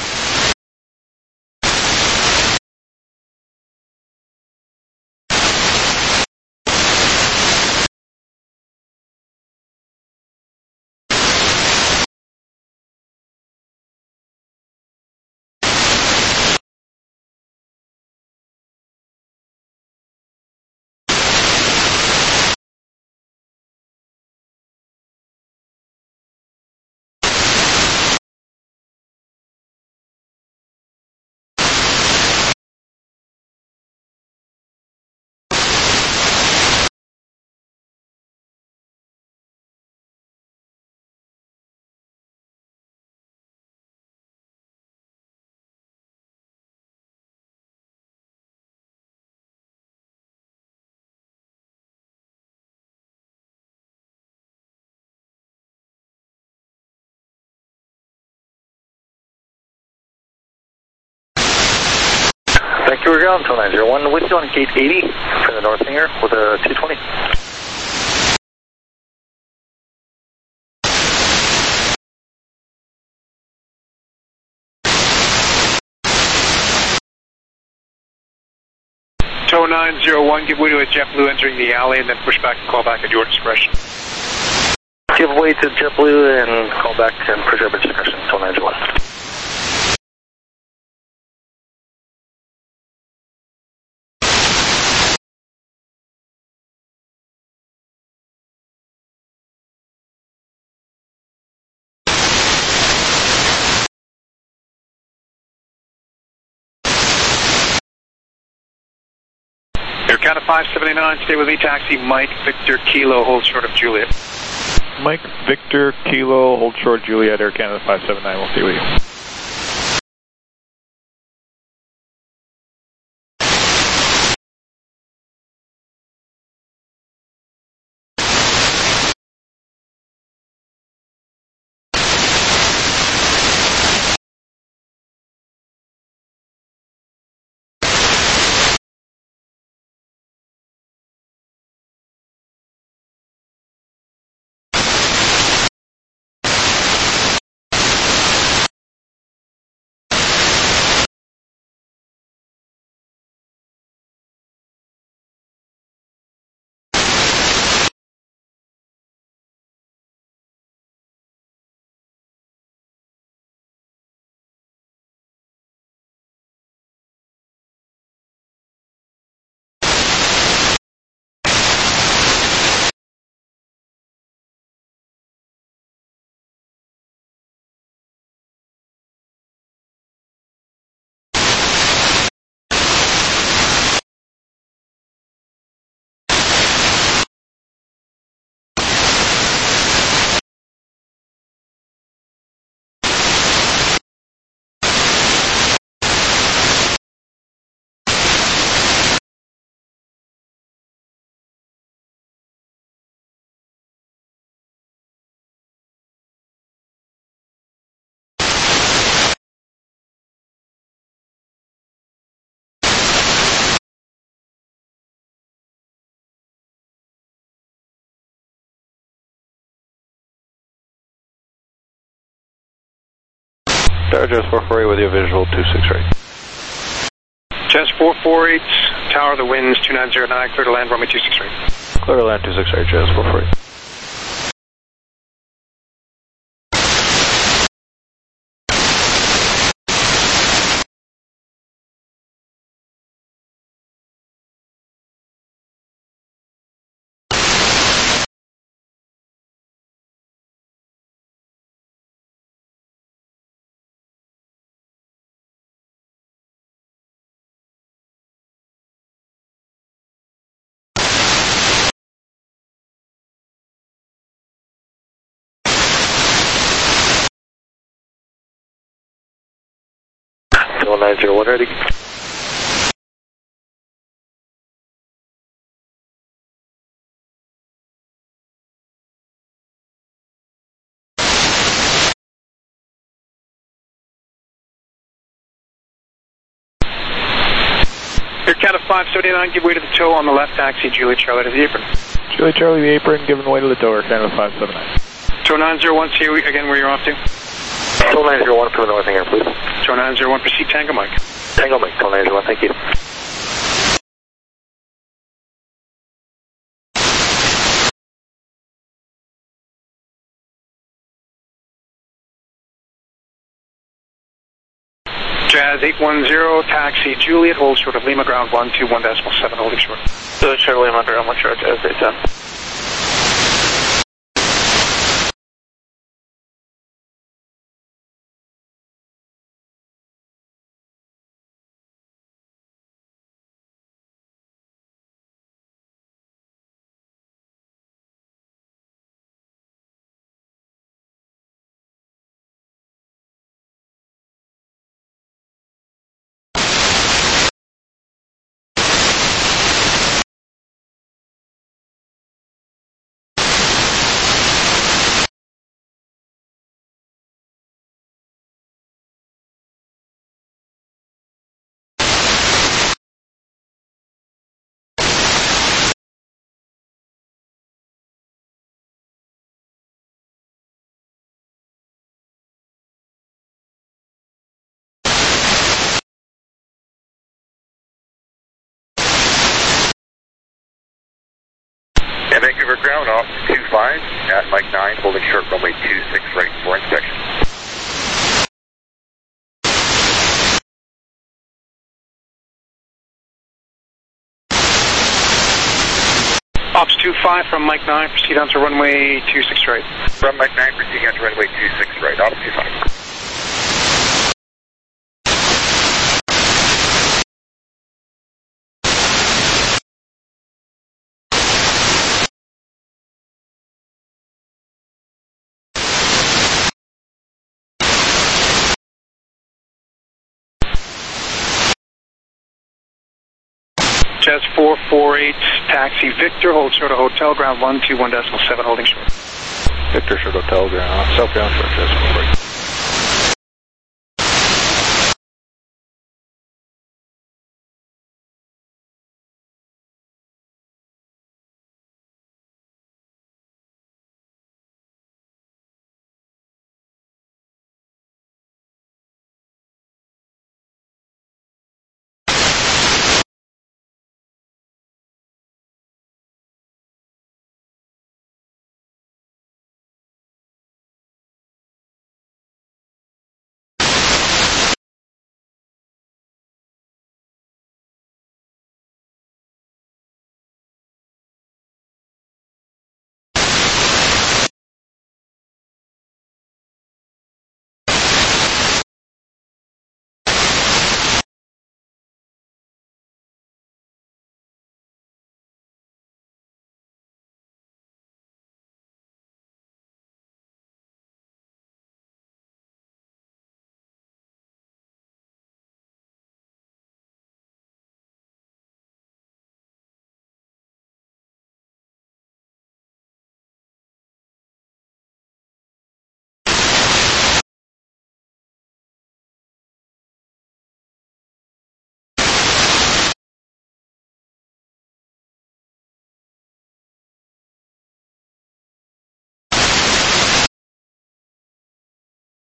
Thank you, we're ground, 901, with you on gate 80 for the north hangar with a 220. Tow 901, give way to a JetBlue entering the alley and then push back and call back at your discretion. Give way to JetBlue and call back and push up at discretion, Tow 901. Air Canada 579, stay with me, taxi Mike Victor Kilo, hold short of Juliet. Mike Victor Kilo, hold short Juliet, Air Canada 579, we'll stay with you. Tower Jazz 448 with you, visual 26 right. Jazz 448, tower, the winds 2909, clear to land, runway 26 right. Clear to land 26 right, Jazz 448. One 901 ready. Air Canada 579, give way to the toe on the left, taxi Juliet Charlie to the apron. Juliet Charlie, the apron, giving way to the toe, Air Canada 579. Toe 901, see you again where you're off to. Toe 901 for the north hangar, please. Toe 901, proceed Tango Mike. Tango Mike, Toe 901, thank you. Jazz 810, taxi Juliet, hold short of Lima, ground 121.7, holding short. Juliet Charlie, Lima, ground 1 short, Jazz 810. And Vancouver ground off 25 at Mike 9, holding short runway 26 right for inspection. Ops 25 from Mike 9, proceed on to runway 26 right. From Mike 9, proceeding on to runway 26 right, Ops 25. Jazz 448, taxi Victor, hold short of hotel, ground 121.7, holding short. Victor short hotel, ground, self ground short, Jazz 448.